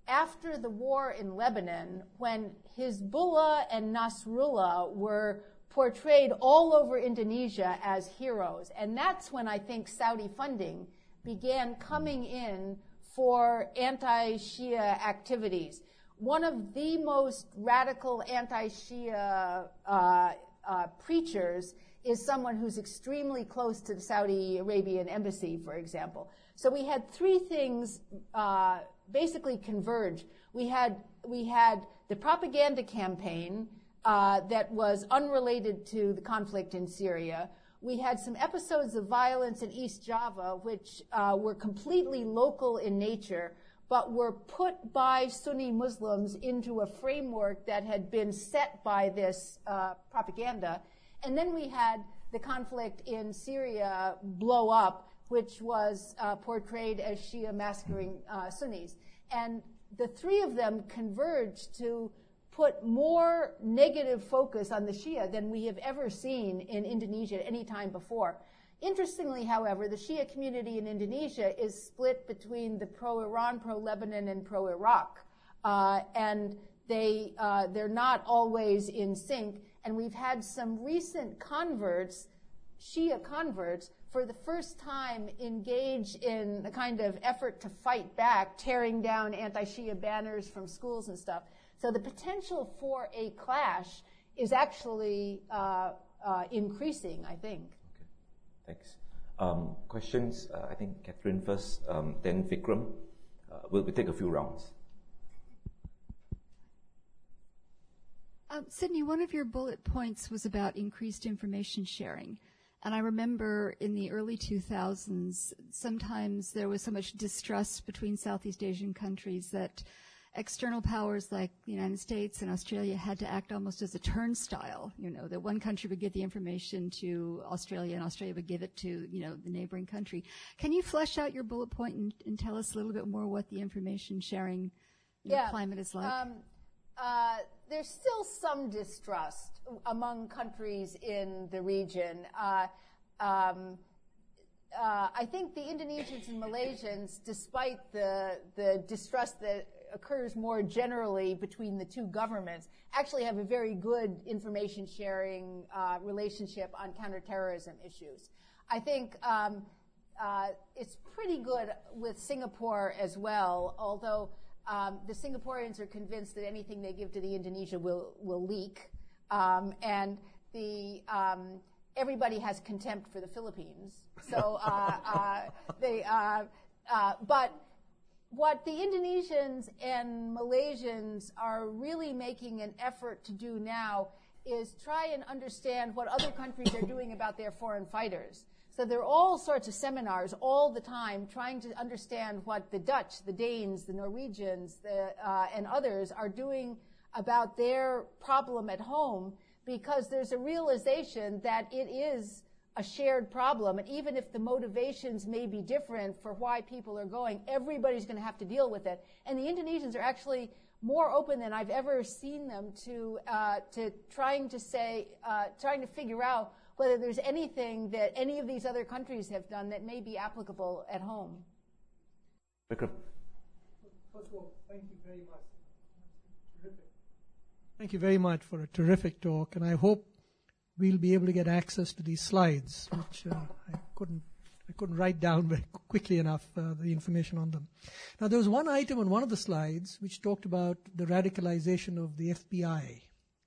Speaker 2: after the war in Lebanon, when Hezbollah and Nasrallah were portrayed all over Indonesia as heroes. And that's when I think Saudi funding began coming in for anti-Shia activities. One of the most radical anti-Shia preachers is someone who's extremely close to the Saudi Arabian embassy, for example. So we had three things basically converge. We had the propaganda campaign that was unrelated to the conflict in Syria. We had some episodes of violence in East Java, which were completely local in nature, but were put by Sunni Muslims into a framework that had been set by this propaganda. And then we had the conflict in Syria blow up, which was portrayed as Shia massacring Sunnis. And the three of them converged to put more negative focus on the Shia than we have ever seen in Indonesia at any time before. Interestingly, however, the Shia community in Indonesia is split between the pro-Iran, pro-Lebanon, and pro-Iraq. And they're not always in sync. And we've had some recent converts, Shia converts, for the first time engage in a kind of effort to fight back, tearing down anti-Shia banners from schools and stuff. So the potential for a clash is actually increasing, I think.
Speaker 1: Okay, thanks. Questions? I think Catherine first, then Vikram. We'll take a few rounds.
Speaker 3: Sydney, one of your bullet points was about increased information sharing. And I remember in the early 2000s, sometimes there was so much distrust between Southeast Asian countries that external powers like the United States and Australia had to act almost as a turnstile, that one country would give the information to Australia and Australia would give it to, the neighboring country. Can you flesh out your bullet point and tell us a little bit more what the information sharing climate is like?
Speaker 2: There's still some distrust among countries in the region. I think the Indonesians and Malaysians, despite the distrust that occurs more generally between the two governments, actually have a very good information sharing relationship on counterterrorism issues. I think it's pretty good with Singapore as well, although the Singaporeans are convinced that anything they give to the Indonesia will leak, and everybody has contempt for the Philippines. So but what the Indonesians and Malaysians are really making an effort to do now is try and understand what other countries are doing about their foreign fighters. So there are all sorts of seminars all the time trying to understand what the Dutch, the Danes, the Norwegians, and others are doing about their problem at home, because there's a realization that it is a shared problem. And even if the motivations may be different for why people are going, everybody's going to have to deal with it. And the Indonesians are actually more open than I've ever seen them to trying to figure out whether there's anything that any of these other countries have done that may be applicable at home.
Speaker 1: Vikram.
Speaker 4: First of all, thank you very much. Terrific. Thank you very much for a terrific talk, and I hope we'll be able to get access to these slides, which I couldn't write down very quickly enough the information on them. Now, there was one item on one of the slides which talked about the radicalization of the FBI.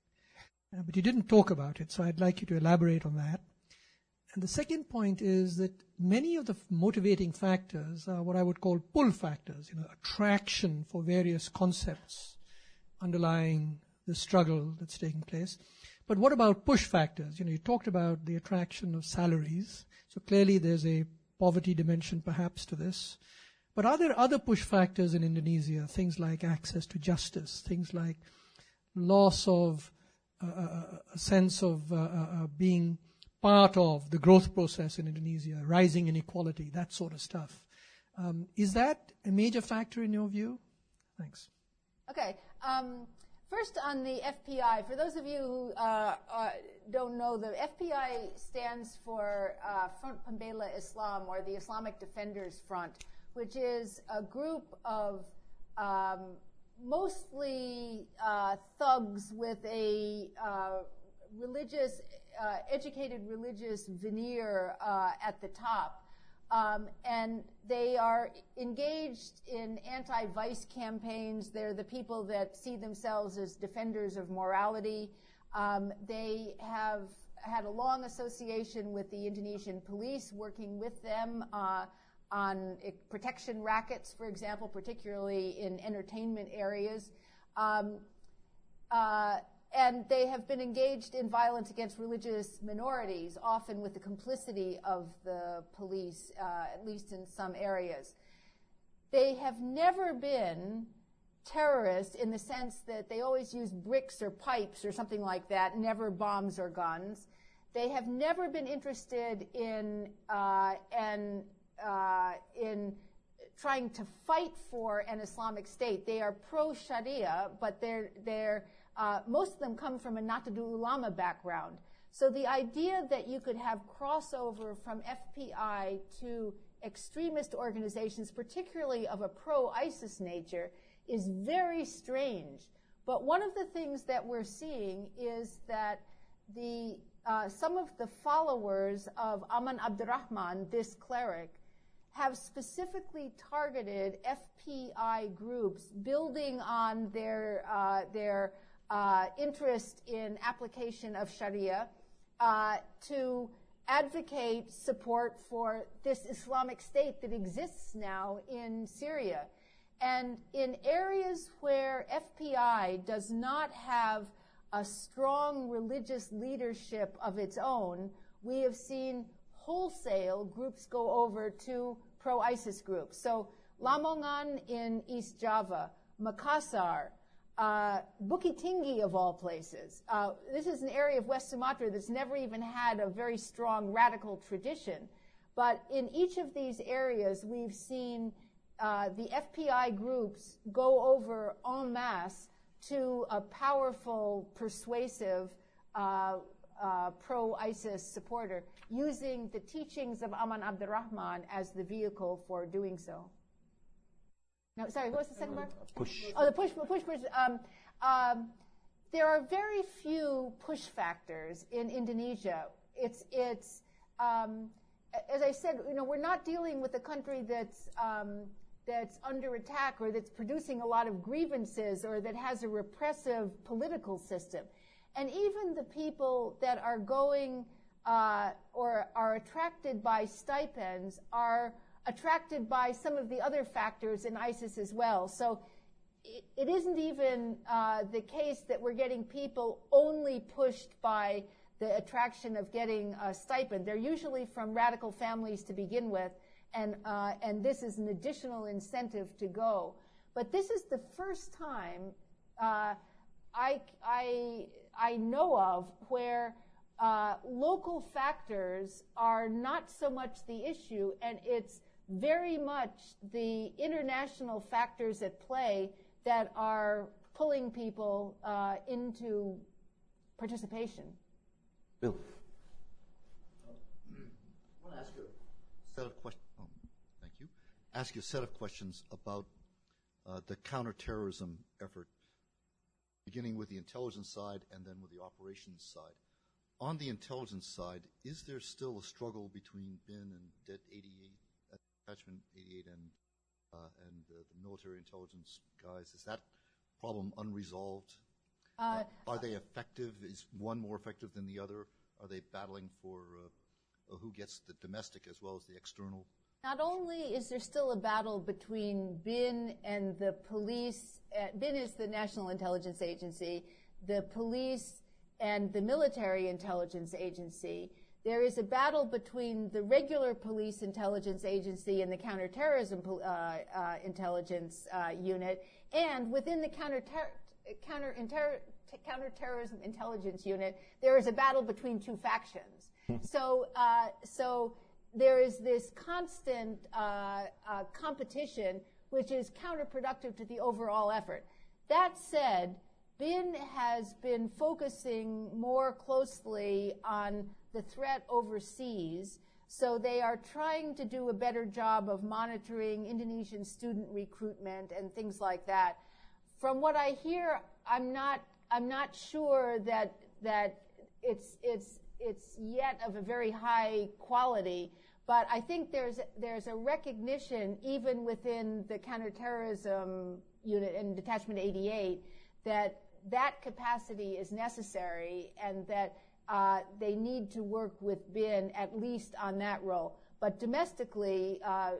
Speaker 4: But you didn't talk about it, so I'd like you to elaborate on that. And the second point is that many of the motivating factors are what I would call pull factors, attraction for various concepts underlying the struggle that's taking place. But what about push factors? You talked about the attraction of salaries. So clearly there's a poverty dimension perhaps to this. But are there other push factors in Indonesia, things like access to justice, things like loss of a sense of being part of the growth process in Indonesia, rising inequality, that sort of stuff. Is that a major factor in your view? Thanks.
Speaker 2: Okay. First on the FPI, for those of you who don't know, the FPI stands for Front Pembela Islam, or the Islamic Defenders Front, which is a group of mostly thugs with a religious, educated religious veneer at the top. And they are engaged in anti-vice campaigns. They're the people that see themselves as defenders of morality. They have had a long association with the Indonesian police, working with them on protection rackets, for example, particularly in entertainment areas. And they have been engaged in violence against religious minorities, often with the complicity of the police, at least in some areas. They have never been terrorists in the sense that they always use bricks or pipes or something like that, never bombs or guns. They have never been interested in trying to fight for an Islamic State. They are pro-Sharia, but most of them come from a Nahdlatul Ulama background. So the idea that you could have crossover from FPI to extremist organizations, particularly of a pro-ISIS nature, is very strange. But one of the things that we're seeing is that some of the followers of Aman Abdurrahman, this cleric, have specifically targeted FPI groups, building on their interest in application of Sharia, to advocate support for this Islamic State that exists now in Syria. And in areas where FPI does not have a strong religious leadership of its own, we have seen wholesale groups go over to pro-ISIS groups. So Lamongan in East Java, Makassar, Bukit Tinggi of all places. This is an area of West Sumatra that's never even had a very strong radical tradition. But in each of these areas, we've seen the FPI groups go over en masse to a powerful, persuasive pro-ISIS supporter, using the teachings of Aman Abdurrahman as the vehicle for doing so. No, sorry, what was the second part?
Speaker 1: Push.
Speaker 2: Oh, the push. There are very few push factors in Indonesia. It's as I said, we're not dealing with a country that's under attack or that's producing a lot of grievances or that has a repressive political system. And even the people that are going or are attracted by stipends are attracted by some of the other factors in ISIS as well. So it isn't even the case that we're getting people only pushed by the attraction of getting a stipend. They're usually from radical families to begin with, and this is an additional incentive to go. But this is the first time I know of where local factors are not so much the issue, and it's very much the international factors at play that are pulling people into participation.
Speaker 1: Bill.
Speaker 5: I want to ask you a set of questions. Oh, thank you. Ask you a set of questions about the counterterrorism effort, beginning with the intelligence side and then with the operations side. On the intelligence side, is there still a struggle between BIN and Det 88, Attachment 88, and the military intelligence guys? Is that problem unresolved? Are they effective? Is one more effective than the other? Are they battling for who gets the domestic as well as the external?
Speaker 2: Not only is there still a battle between BIN and the police, BIN is the National Intelligence Agency, the police and the Military Intelligence Agency. There is a battle between the regular police intelligence agency and the counterterrorism intelligence unit, and within the counterterrorism intelligence unit, there is a battle between two factions. So there is this constant competition, which is counterproductive to the overall effort. That said, BIN has been focusing more closely on the threat overseas, so they are trying to do a better job of monitoring Indonesian student recruitment and things like that. from what I hear, I'm not sure that it's yet of a very high quality. But I think there's a recognition, even within the counterterrorism unit and Detachment 88, that capacity is necessary, and that they need to work with BIN at least on that role. But domestically,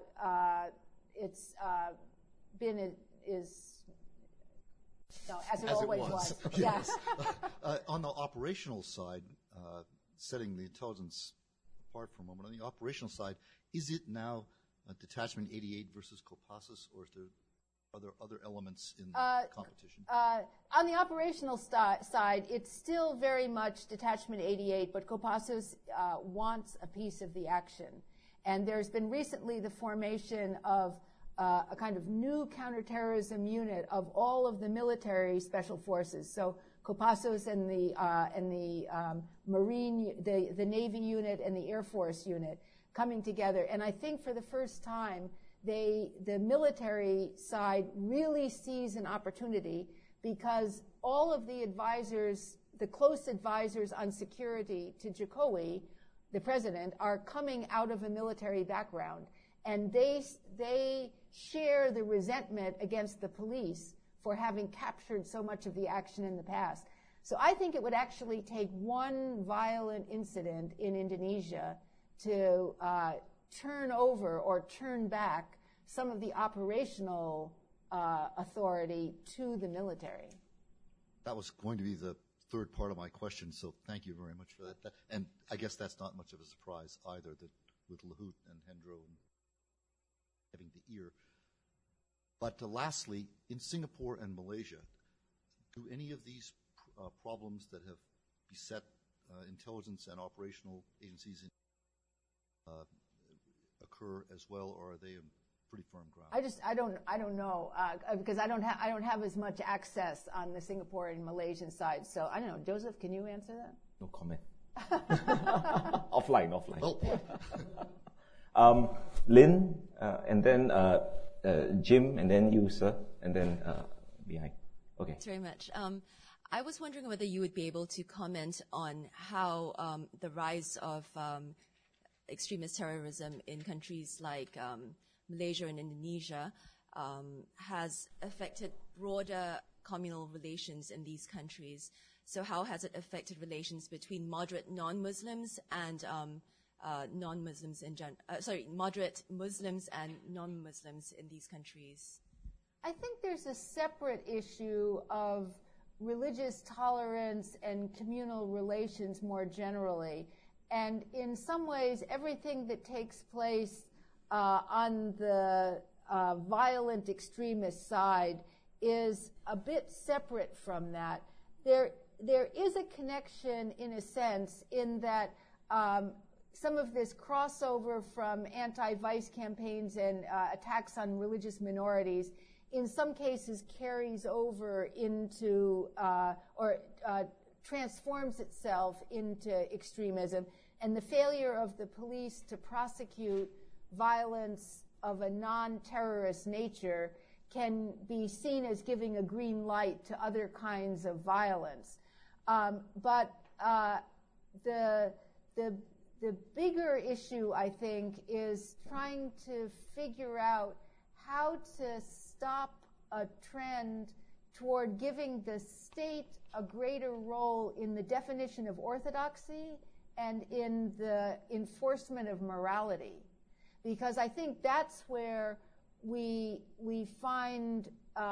Speaker 2: BIN is as it always was.
Speaker 5: Yes. On the operational side, setting the intelligence apart for a moment, on the operational side, is it now Detachment 88 versus Kopassus, or are there other elements in the competition?
Speaker 2: On the operational side, it's still very much Detachment 88, but Kopassus wants a piece of the action. And there's been recently the formation of a kind of new counterterrorism unit of all of the military special forces. So Kopassus and the Marine, the Navy unit and the Air Force unit coming together. And I think for the first time, the military side really sees an opportunity, because all of the advisors, the close advisors on security to Jokowi, the president, are coming out of a military background. And they share the resentment against the police for having captured so much of the action in the past. So I think it would actually take one violent incident in Indonesia to turn over or turn back some of the operational authority to the military.
Speaker 5: That was going to be the third part of my question, so thank you very much for that. And I guess that's not much of a surprise either, that with Luhut and Hendro and having the ear. But lastly, in Singapore and Malaysia, do any of these problems that have beset intelligence and operational agencies occur as well, or are they in pretty firm ground?
Speaker 2: I don't know because I don't have as much access on the Singapore and Malaysian side. So I don't know. Joseph, can you answer that?
Speaker 1: No comment. Offline.
Speaker 2: Oh.
Speaker 1: Lynn, and then Jim, and then you, sir, and then behind. Okay.
Speaker 6: Thanks very much. I was wondering whether you would be able to comment on how the rise of extremist terrorism in countries like Malaysia and Indonesia has affected broader communal relations in these countries. So how has it affected relations between moderate non-Muslims and non-Muslims moderate Muslims and non-Muslims in these countries?
Speaker 2: I think there's a separate issue of religious tolerance and communal relations more generally. And in some ways, everything that takes place on the violent extremist side is a bit separate from that. There is a connection, in a sense, in that some of this crossover from anti-vice campaigns and attacks on religious minorities in some cases carries over into or transforms itself into extremism. And the failure of the police to prosecute violence of a non-terrorist nature can be seen as giving a green light to other kinds of violence. But the bigger issue, I think, is trying to figure out how to stop a trend toward giving the state a greater role in the definition of orthodoxy and in the enforcement of morality. Because I think that's where we find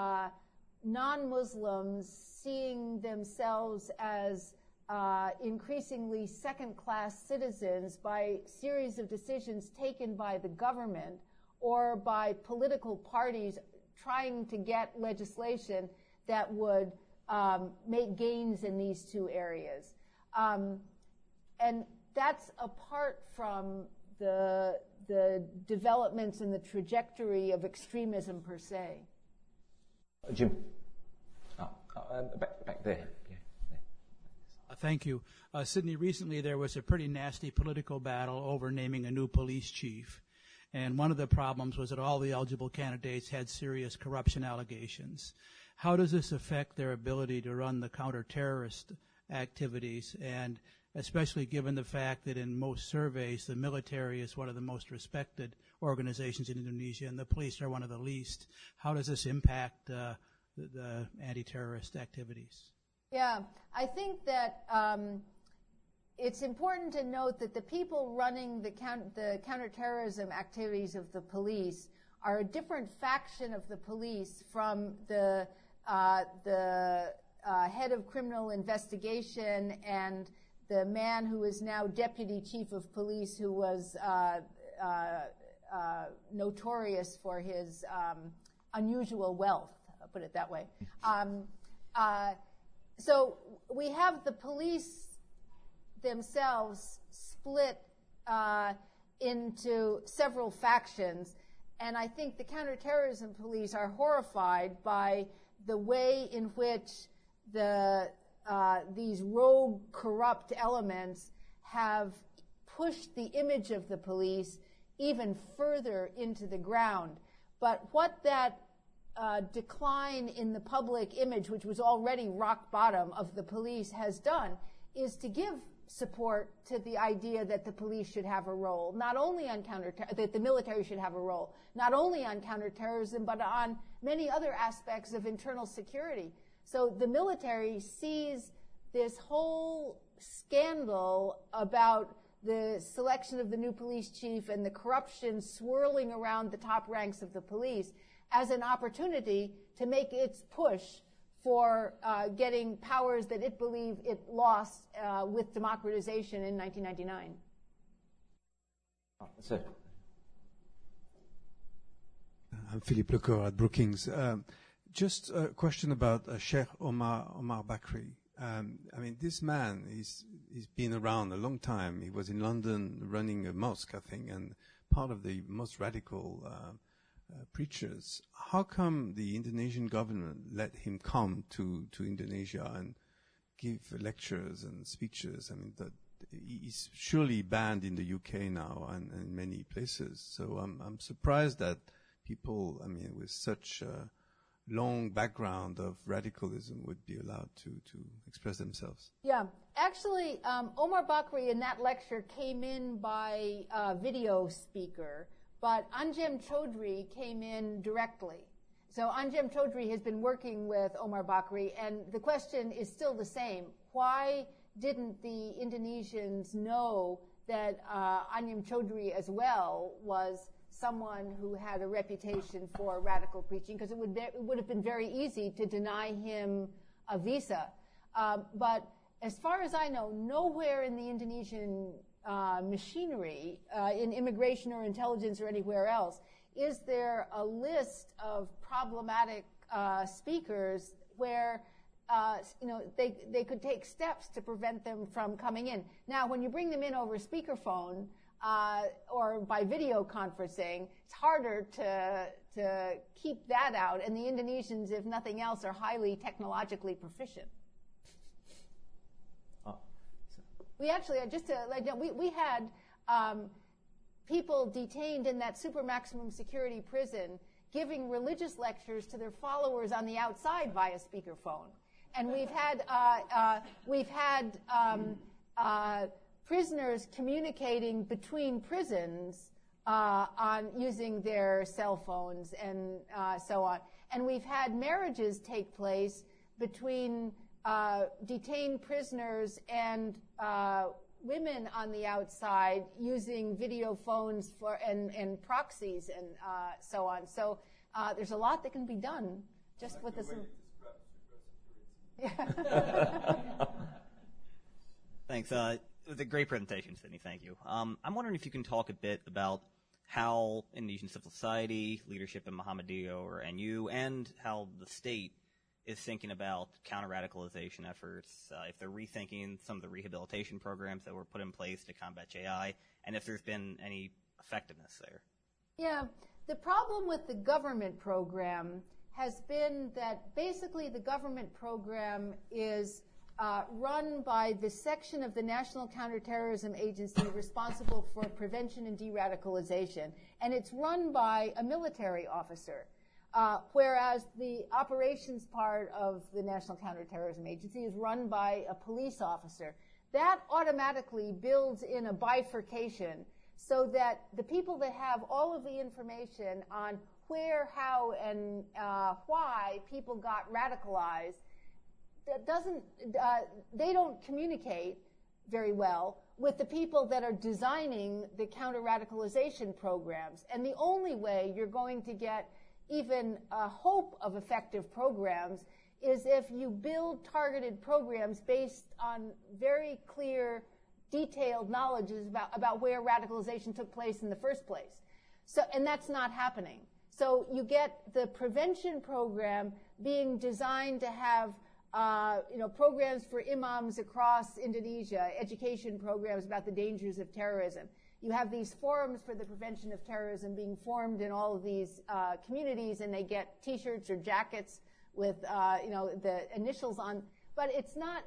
Speaker 2: non-Muslims seeing themselves as increasingly second-class citizens by series of decisions taken by the government or by political parties trying to get legislation that would make gains in these two areas. And that's apart from the developments in the trajectory of extremism per se.
Speaker 1: Jim, back there. Yeah, there.
Speaker 7: Thank you. Sydney, recently there was a pretty nasty political battle over naming a new police chief. And one of the problems was that all the eligible candidates had serious corruption allegations. how does this affect their ability to run the counter-terrorist activities, and especially given the fact that in most surveys the military is one of the most respected organizations in Indonesia and the police are one of the least? How does this impact the anti-terrorist activities?
Speaker 2: Yeah, I think that it's important to note that the people running the counterterrorism activities of the police are a different faction of the police from the head of criminal investigation and the man who is now deputy chief of police, who was notorious for his unusual wealth, I'll put it that way. So we have the police themselves split into several factions, and I think the counterterrorism police are horrified by the way in which these rogue, corrupt elements have pushed the image of the police even further into the ground. But what that decline in the public image, which was already rock bottom of the police, has done is to give support to the idea that the police should have a role, not only on that the military should have a role, not only on counterterrorism, but on many other aspects of internal security. So the military sees this whole scandal about the selection of the new police chief and the corruption swirling around the top ranks of the police as an opportunity to make its push for getting powers that it believed it lost with democratization in 1999.
Speaker 1: That's it.
Speaker 8: I'm Philippe Lecor at Brookings. Just a question about Sheikh Omar Bakri. I mean, this man, he's been around a long time. He was in London running a mosque, I think, and part of the most radical preachers. How come the Indonesian government let him come to Indonesia and give lectures and speeches? I mean, he's surely banned in the UK now and in many places. So I'm surprised that people, I mean, with such a long background of radicalism would be allowed to express themselves.
Speaker 2: Yeah, actually, Omar Bakri in that lecture came in by video speaker, but Anjem Choudhury came in directly. So Anjem Choudhury has been working with Omar Bakri, and the question is still the same. Why didn't the Indonesians know that Anjem Choudhury as well was someone who had a reputation for radical preaching? Because it would have been very easy to deny him a visa. But as far as I know, nowhere in the Indonesian machinery, in immigration or intelligence or anywhere else, is there a list of problematic speakers where they could take steps to prevent them from coming in. Now, when you bring them in over speakerphone or by video conferencing, it's harder to keep that out. And the Indonesians, if nothing else, are highly technologically proficient. We actually, just to let you know, we had people detained in that super maximum security prison giving religious lectures to their followers on the outside via speakerphone. And we've had prisoners communicating between prisons on using their cell phones and so on. And we've had marriages take place between detained prisoners and women on the outside using video phones and proxies and so on. So there's a lot that can be done just with this.
Speaker 9: Thanks. It was a great presentation, Sydney. Thank you. I'm wondering if you can talk a bit about how Indonesian civil society, leadership in Muhammadiyah or NU, and how the state is thinking about counter-radicalization efforts, if they're rethinking some of the rehabilitation programs that were put in place to combat JI, and if there's been any effectiveness there.
Speaker 2: Yeah, the problem with the government program has been that basically the government program is run by the section of the National Counterterrorism Agency responsible for prevention and de-radicalization, and it's run by a military officer. whereas the operations part of the National Counterterrorism Agency is run by a police officer. That automatically builds in a bifurcation so that the people that have all of the information on where, how, and why people got radicalized, they don't communicate very well with the people that are designing the counter-radicalization programs. And the only way you're going to get even a hope of effective programs is if you build targeted programs based on very clear, detailed knowledges about where radicalization took place in the first place. So, and that's not happening. So you get the prevention program being designed to have programs for imams across Indonesia, education programs about the dangers of terrorism. You have these forums for the prevention of terrorism being formed in all of these communities, and they get T-shirts or jackets with the initials on. But it's not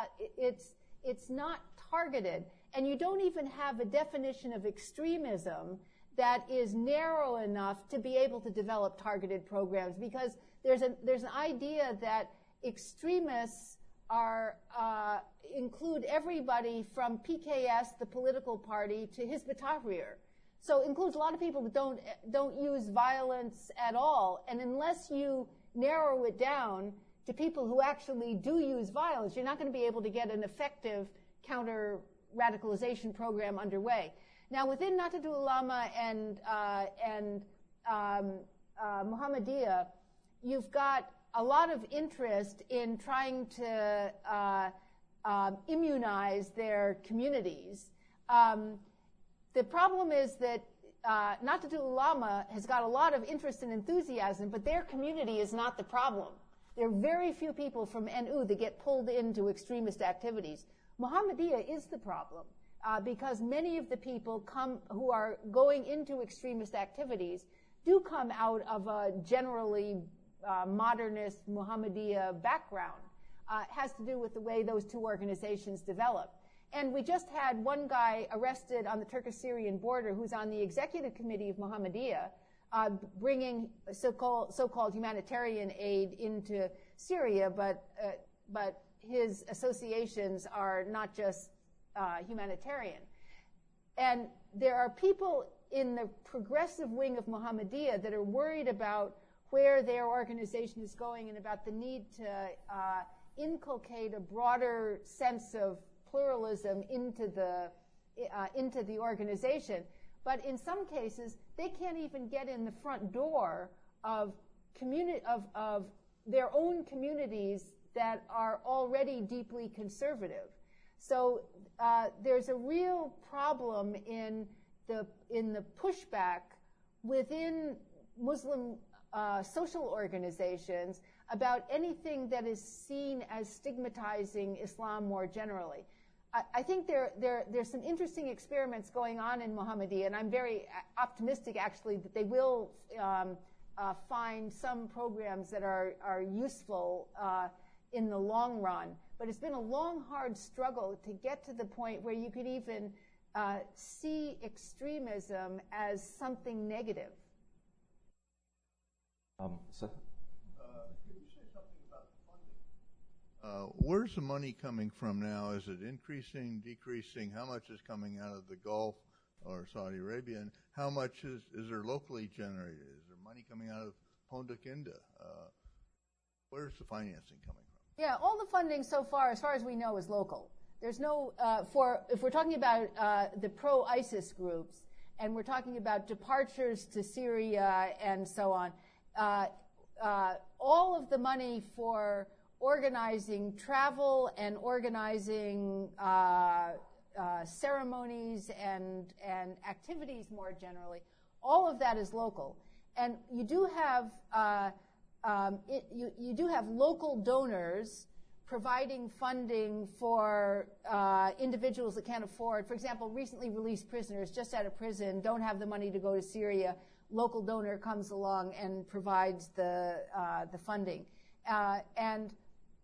Speaker 2: targeted, and you don't even have a definition of extremism that is narrow enough to be able to develop targeted programs, because there's an idea that extremists include everybody from PKS, the political party, to Hizb ut-Tahrir. So it includes a lot of people that don't use violence at all. And unless you narrow it down to people who actually do use violence, you're not going to be able to get an effective counter-radicalization program underway. Now, within Nahdlatul Ulama and Muhammadiyah, you've got a lot of interest in trying to immunize their communities. The problem is that Nahdlatul Ulama has got a lot of interest and enthusiasm, but their community is not the problem. There are very few people from NU that get pulled into extremist activities. Muhammadiyah is the problem, because many of the people who are going into extremist activities do come out of a generally modernist Muhammadiyah background. It has to do with the way those two organizations develop. And we just had one guy arrested on the Turkish-Syrian border who's on the executive committee of Muhammadiyah, bringing so-called humanitarian aid into Syria, but his associations are not just humanitarian. And there are people in the progressive wing of Muhammadiyah that are worried about where their organization is going and about the need to inculcate a broader sense of pluralism into the organization. But in some cases, they can't even get in the front door of their own communities that are already deeply conservative. So there's a real problem in the pushback within Muslim social organizations about anything that is seen as stigmatizing Islam more generally. I think there's some interesting experiments going on in Muhammadiyah, and I'm very optimistic, actually, that they will find some programs that are useful in the long run. But it's been a long, hard struggle to get to the point where you could even see extremism as something negative.
Speaker 1: Sir?
Speaker 10: Could you say something about the funding? Where's the money coming from now? Is it increasing, decreasing? How much is coming out of the Gulf or Saudi Arabia? And how much is there locally generated? Is there money coming out of Pondok Indah? Where's the financing coming from?
Speaker 2: Yeah, all the funding so far, as far as we know, is local. There's no, if we're talking about the pro-ISIS groups, and we're talking about departures to Syria and so on, all of the money for organizing travel and organizing ceremonies and activities more generally, all of that is local. And you do have you do have local donors providing funding for individuals that can't afford. For example, recently released prisoners just out of prison don't have the money to go to Syria. Local donor comes along and provides the funding, and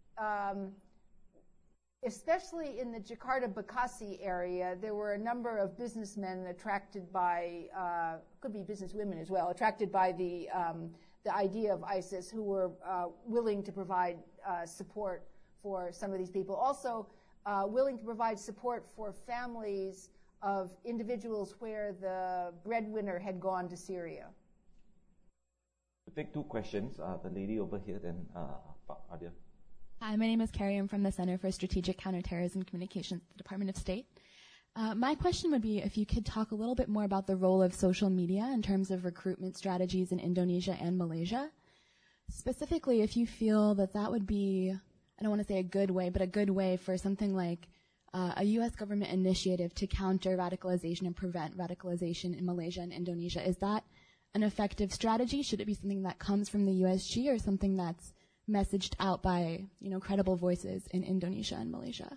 Speaker 2: especially in the Jakarta Bekasi area, there were a number of businessmen attracted by, could be businesswomen as well, attracted by the the idea of ISIS who were willing to provide support for some of these people. Also, willing to provide support for families of individuals where the breadwinner had gone to Syria.
Speaker 1: We'll take two questions. The lady over here, then Adil.
Speaker 11: Hi, my name is Carrie. I'm from the Center for Strategic Counterterrorism Communications at the Department of State. My question would be if you could talk a little bit more about the role of social media in terms of recruitment strategies in Indonesia and Malaysia. Specifically, if you feel that that would be, I don't want to say a good way, but a good way for something like a U.S. government initiative to counter radicalization and prevent radicalization in Malaysia and Indonesia. Is that an effective strategy? Should it be something that comes from the USG or something that's messaged out by, credible voices in Indonesia and Malaysia?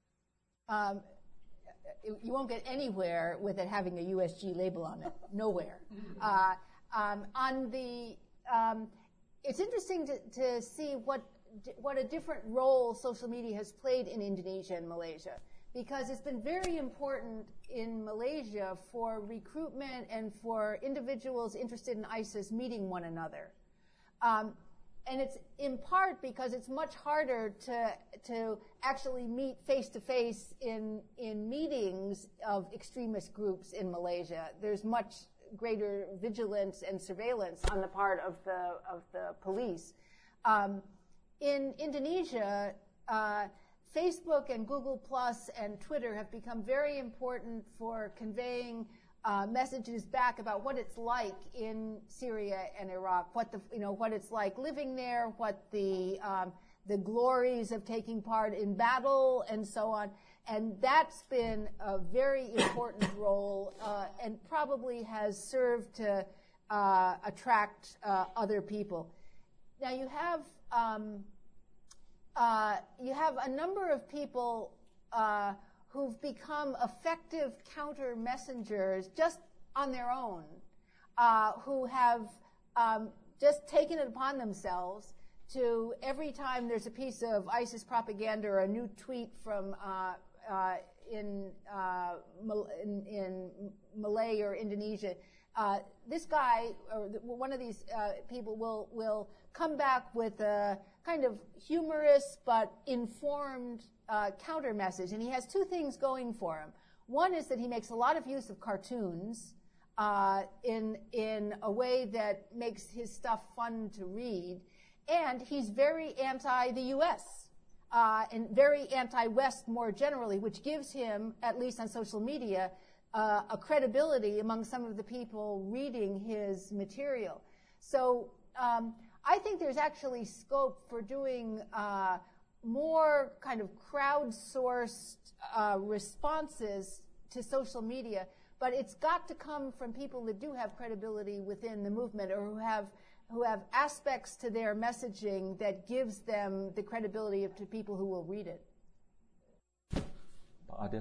Speaker 2: You won't get anywhere with it having a USG label on it. Nowhere. It's interesting to see what a different role social media has played in Indonesia and Malaysia, because it's been very important in Malaysia for recruitment and for individuals interested in ISIS meeting one another. And it's in part because it's much harder to actually meet face-to-face in meetings of extremist groups in Malaysia. There's much greater vigilance and surveillance on the part of the police. In Indonesia, Facebook and Google Plus and Twitter have become very important for conveying messages back about what it's like in Syria and Iraq, what it's like living there, what the glories of taking part in battle, and so on. And that's been a very important role, and probably has served to attract other people. Now you have a number of people who've become effective counter messengers just on their own, who have just taken it upon themselves to, every time there's a piece of ISIS propaganda or a new tweet from in Malay or Indonesia, this guy or one of these people will come back with a kind of humorous but informed counter message, and he has two things going for him. One is that he makes a lot of use of cartoons in a way that makes his stuff fun to read, and he's very anti the U.S. And very anti-West more generally, which gives him, at least on social media, a credibility among some of the people reading his material. So I think there's actually scope for doing more kind of crowdsourced responses to social media, but it's got to come from people that do have credibility within the movement, or who have aspects to their messaging that gives them the credibility to people who will read it.
Speaker 1: Adil.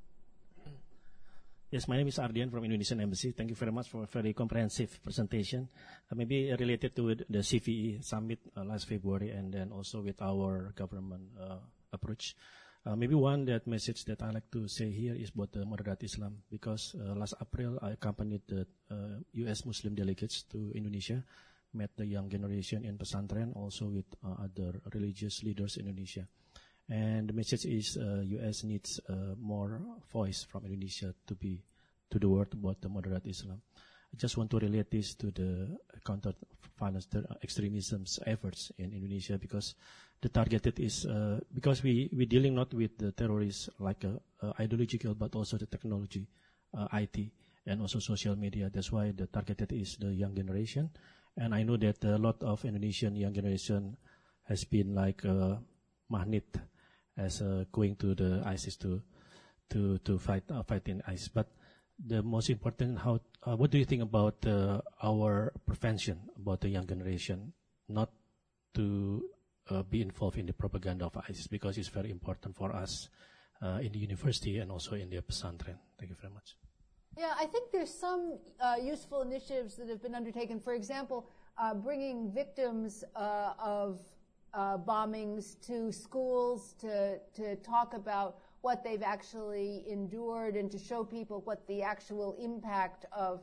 Speaker 12: Yes, my name is Ardian from Indonesian Embassy. Thank you very much for a very comprehensive presentation. Maybe related to the CVE summit last February, and then also with our government approach. Maybe one message that I like to say here is about the moderate Islam, because last April I accompanied the U.S. Muslim delegates to Indonesia, met the young generation in Pesantren, also with other religious leaders in Indonesia. And the message is U.S. needs more voice from Indonesia to the world about the moderate Islam. I just want to relate this to the counter-violence extremism's efforts in Indonesia, because the targeted is, because we're dealing not with the terrorists like ideological, but also the technology, IT, and also social media. That's why the targeted is the young generation. And I know that a lot of Indonesian young generation has been like magnet as going to the ISIS to fight in ISIS. But the most important, what do you think about our prevention about the young generation not to be involved in the propaganda of ISIS, because it's very important for us in the university and also in the Pesantren. Thank you very much.
Speaker 2: Yeah, I think there's some useful initiatives that have been undertaken. For example, bringing victims of bombings to schools to talk about what they've actually endured, and to show people what the actual impact of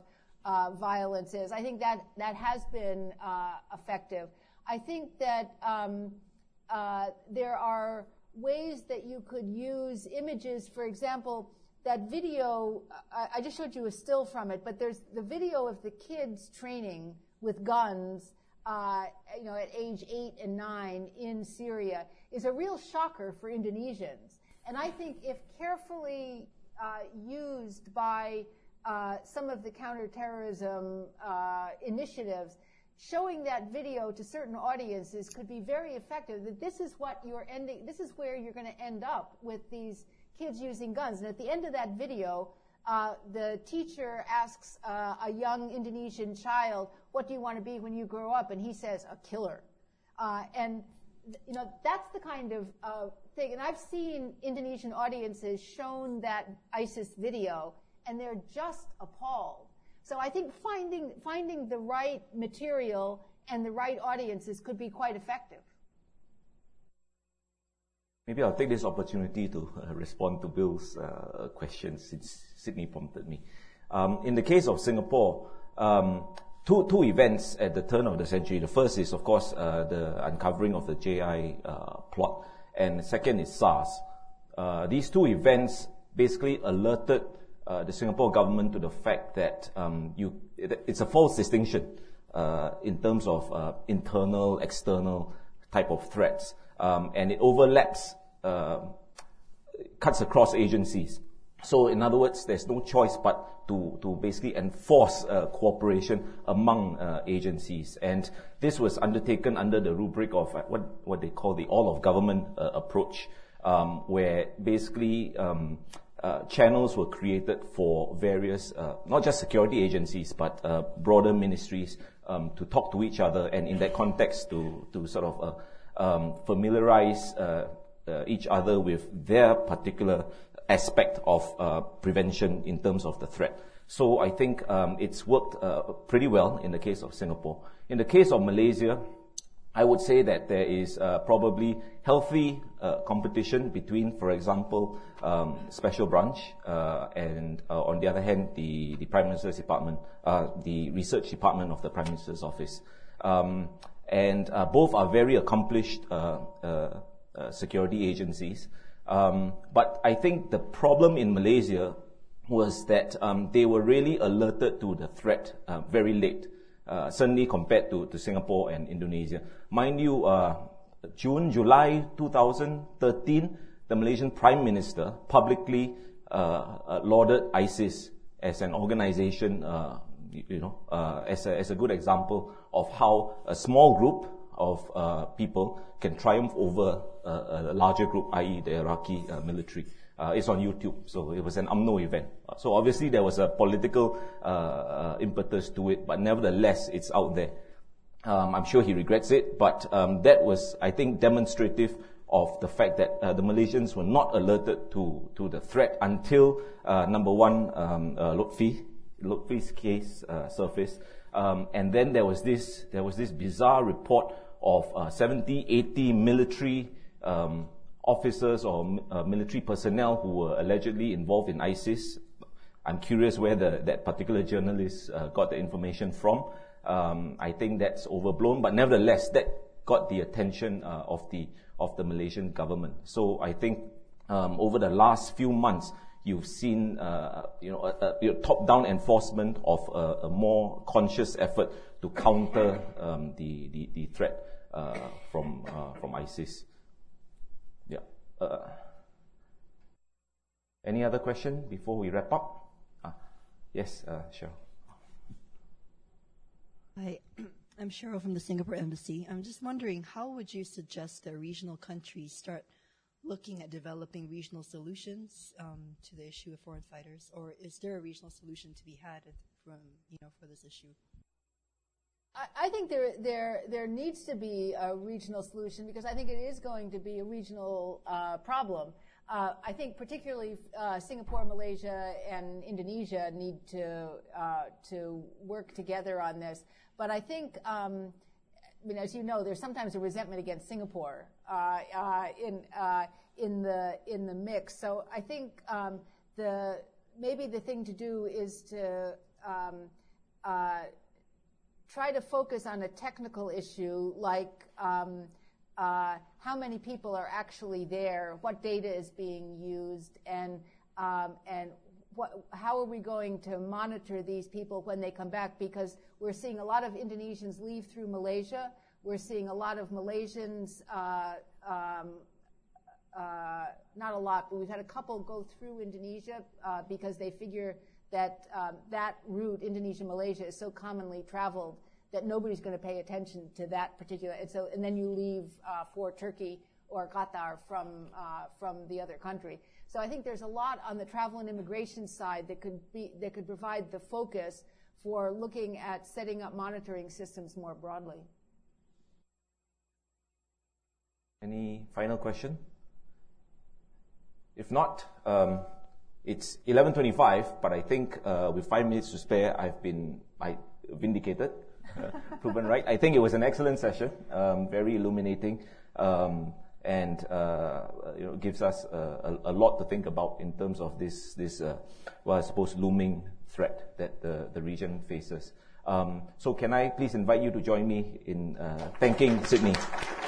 Speaker 2: violence is. I think that has been effective. I think that there are ways that you could use images. For example, that video, I just showed you a still from it, but there's the video of the kids training with guns, at age 8 and 9 in Syria is a real shocker for Indonesians. And I think if carefully used by some of the counterterrorism initiatives, showing that video to certain audiences could be very effective. That this is where you're going to end up with these kids using guns. And at the end of that video, the teacher asks a young Indonesian child, "What do you want to be when you grow up?" And he says, "A killer." And that's the kind of thing. And I've seen Indonesian audiences shown that ISIS video, and they're just appalled. So I think finding the right material and the right audiences could be quite effective.
Speaker 1: Maybe I'll take this opportunity to respond to Bill's question since Sydney prompted me. In the case of Singapore, two events at the turn of the century. The first is, of course, the uncovering of the JI plot, and the second is SARS. These two events basically alerted the Singapore government to the fact that it's a false distinction in terms of internal, external type of threats. And it overlaps, cuts across agencies. So in other words, there's no choice but to basically enforce cooperation among agencies. And this was undertaken under the rubric of what they call the all-of-government approach, where basically channels were created for various, not just security agencies, but broader ministries to talk to each other, and in that context to sort of familiarize each other with their particular aspect of prevention in terms of the threat. So I think it's worked pretty well in the case of Singapore. In the case of Malaysia, I would say that there is probably healthy competition between, for example, Special Branch and on the other hand, the Prime Minister's Department, the Research Department of the Prime Minister's Office. And both are very accomplished security agencies. But I think the problem in Malaysia was that they were really alerted to the threat very late, certainly compared to Singapore and Indonesia. Mind you, July 2013, the Malaysian Prime Minister publicly lauded ISIS as an organization, as a good example of how a small group of people can triumph over a larger group, i.e. the Iraqi military. It's on YouTube, so it was an UMNO event. So obviously there was a political impetus to it, but nevertheless it's out there. I'm sure he regrets it, but that was, I think, demonstrative of the fact that the Malaysians were not alerted to the threat until number one, Lutfi's case surfaced, and then there was this bizarre report of 70, 80 military officers or military personnel who were allegedly involved in ISIS. I'm curious where that particular journalist got the information from. I think that's overblown, but nevertheless, that got the attention of the Malaysian government. So I think over the last few months, you've seen top-down enforcement of a more conscious effort to counter the threat from ISIS. Yeah. Any other question before we wrap up? Yes, Cheryl.
Speaker 13: Hi, I'm Cheryl from the Singapore Embassy. I'm just wondering, how would you suggest that regional countries start looking at developing regional solutions to the issue of foreign fighters, or is there a regional solution to be had for this issue?
Speaker 2: I think there needs to be a regional solution, because I think it is going to be a regional problem. I think particularly Singapore, Malaysia, and Indonesia need to work together on this. But I think, as you know, there's sometimes a resentment against Singapore in the mix. So I think maybe the thing to do is to try to focus on a technical issue like how many people are actually there, what data is being used, and how are we going to monitor these people when they come back? Because we're seeing a lot of Indonesians leave through Malaysia. We're seeing a lot of Malaysians, not a lot, but we've had a couple go through Indonesia because they figure that that route, Indonesia-Malaysia, is so commonly traveled that nobody's going to pay attention to that particular. And then you leave for Turkey or Qatar from the other country. So I think there's a lot on the travel and immigration side that could provide the focus for looking at setting up monitoring systems more broadly.
Speaker 1: Any final question? If not, it's 11:25, but I think with 5 minutes to spare, I've been vindicated, proven right. I think it was an excellent session, very illuminating, and gives us a lot to think about in terms of this I suppose, looming threat that the region faces. So can I please invite you to join me in thanking Sydney?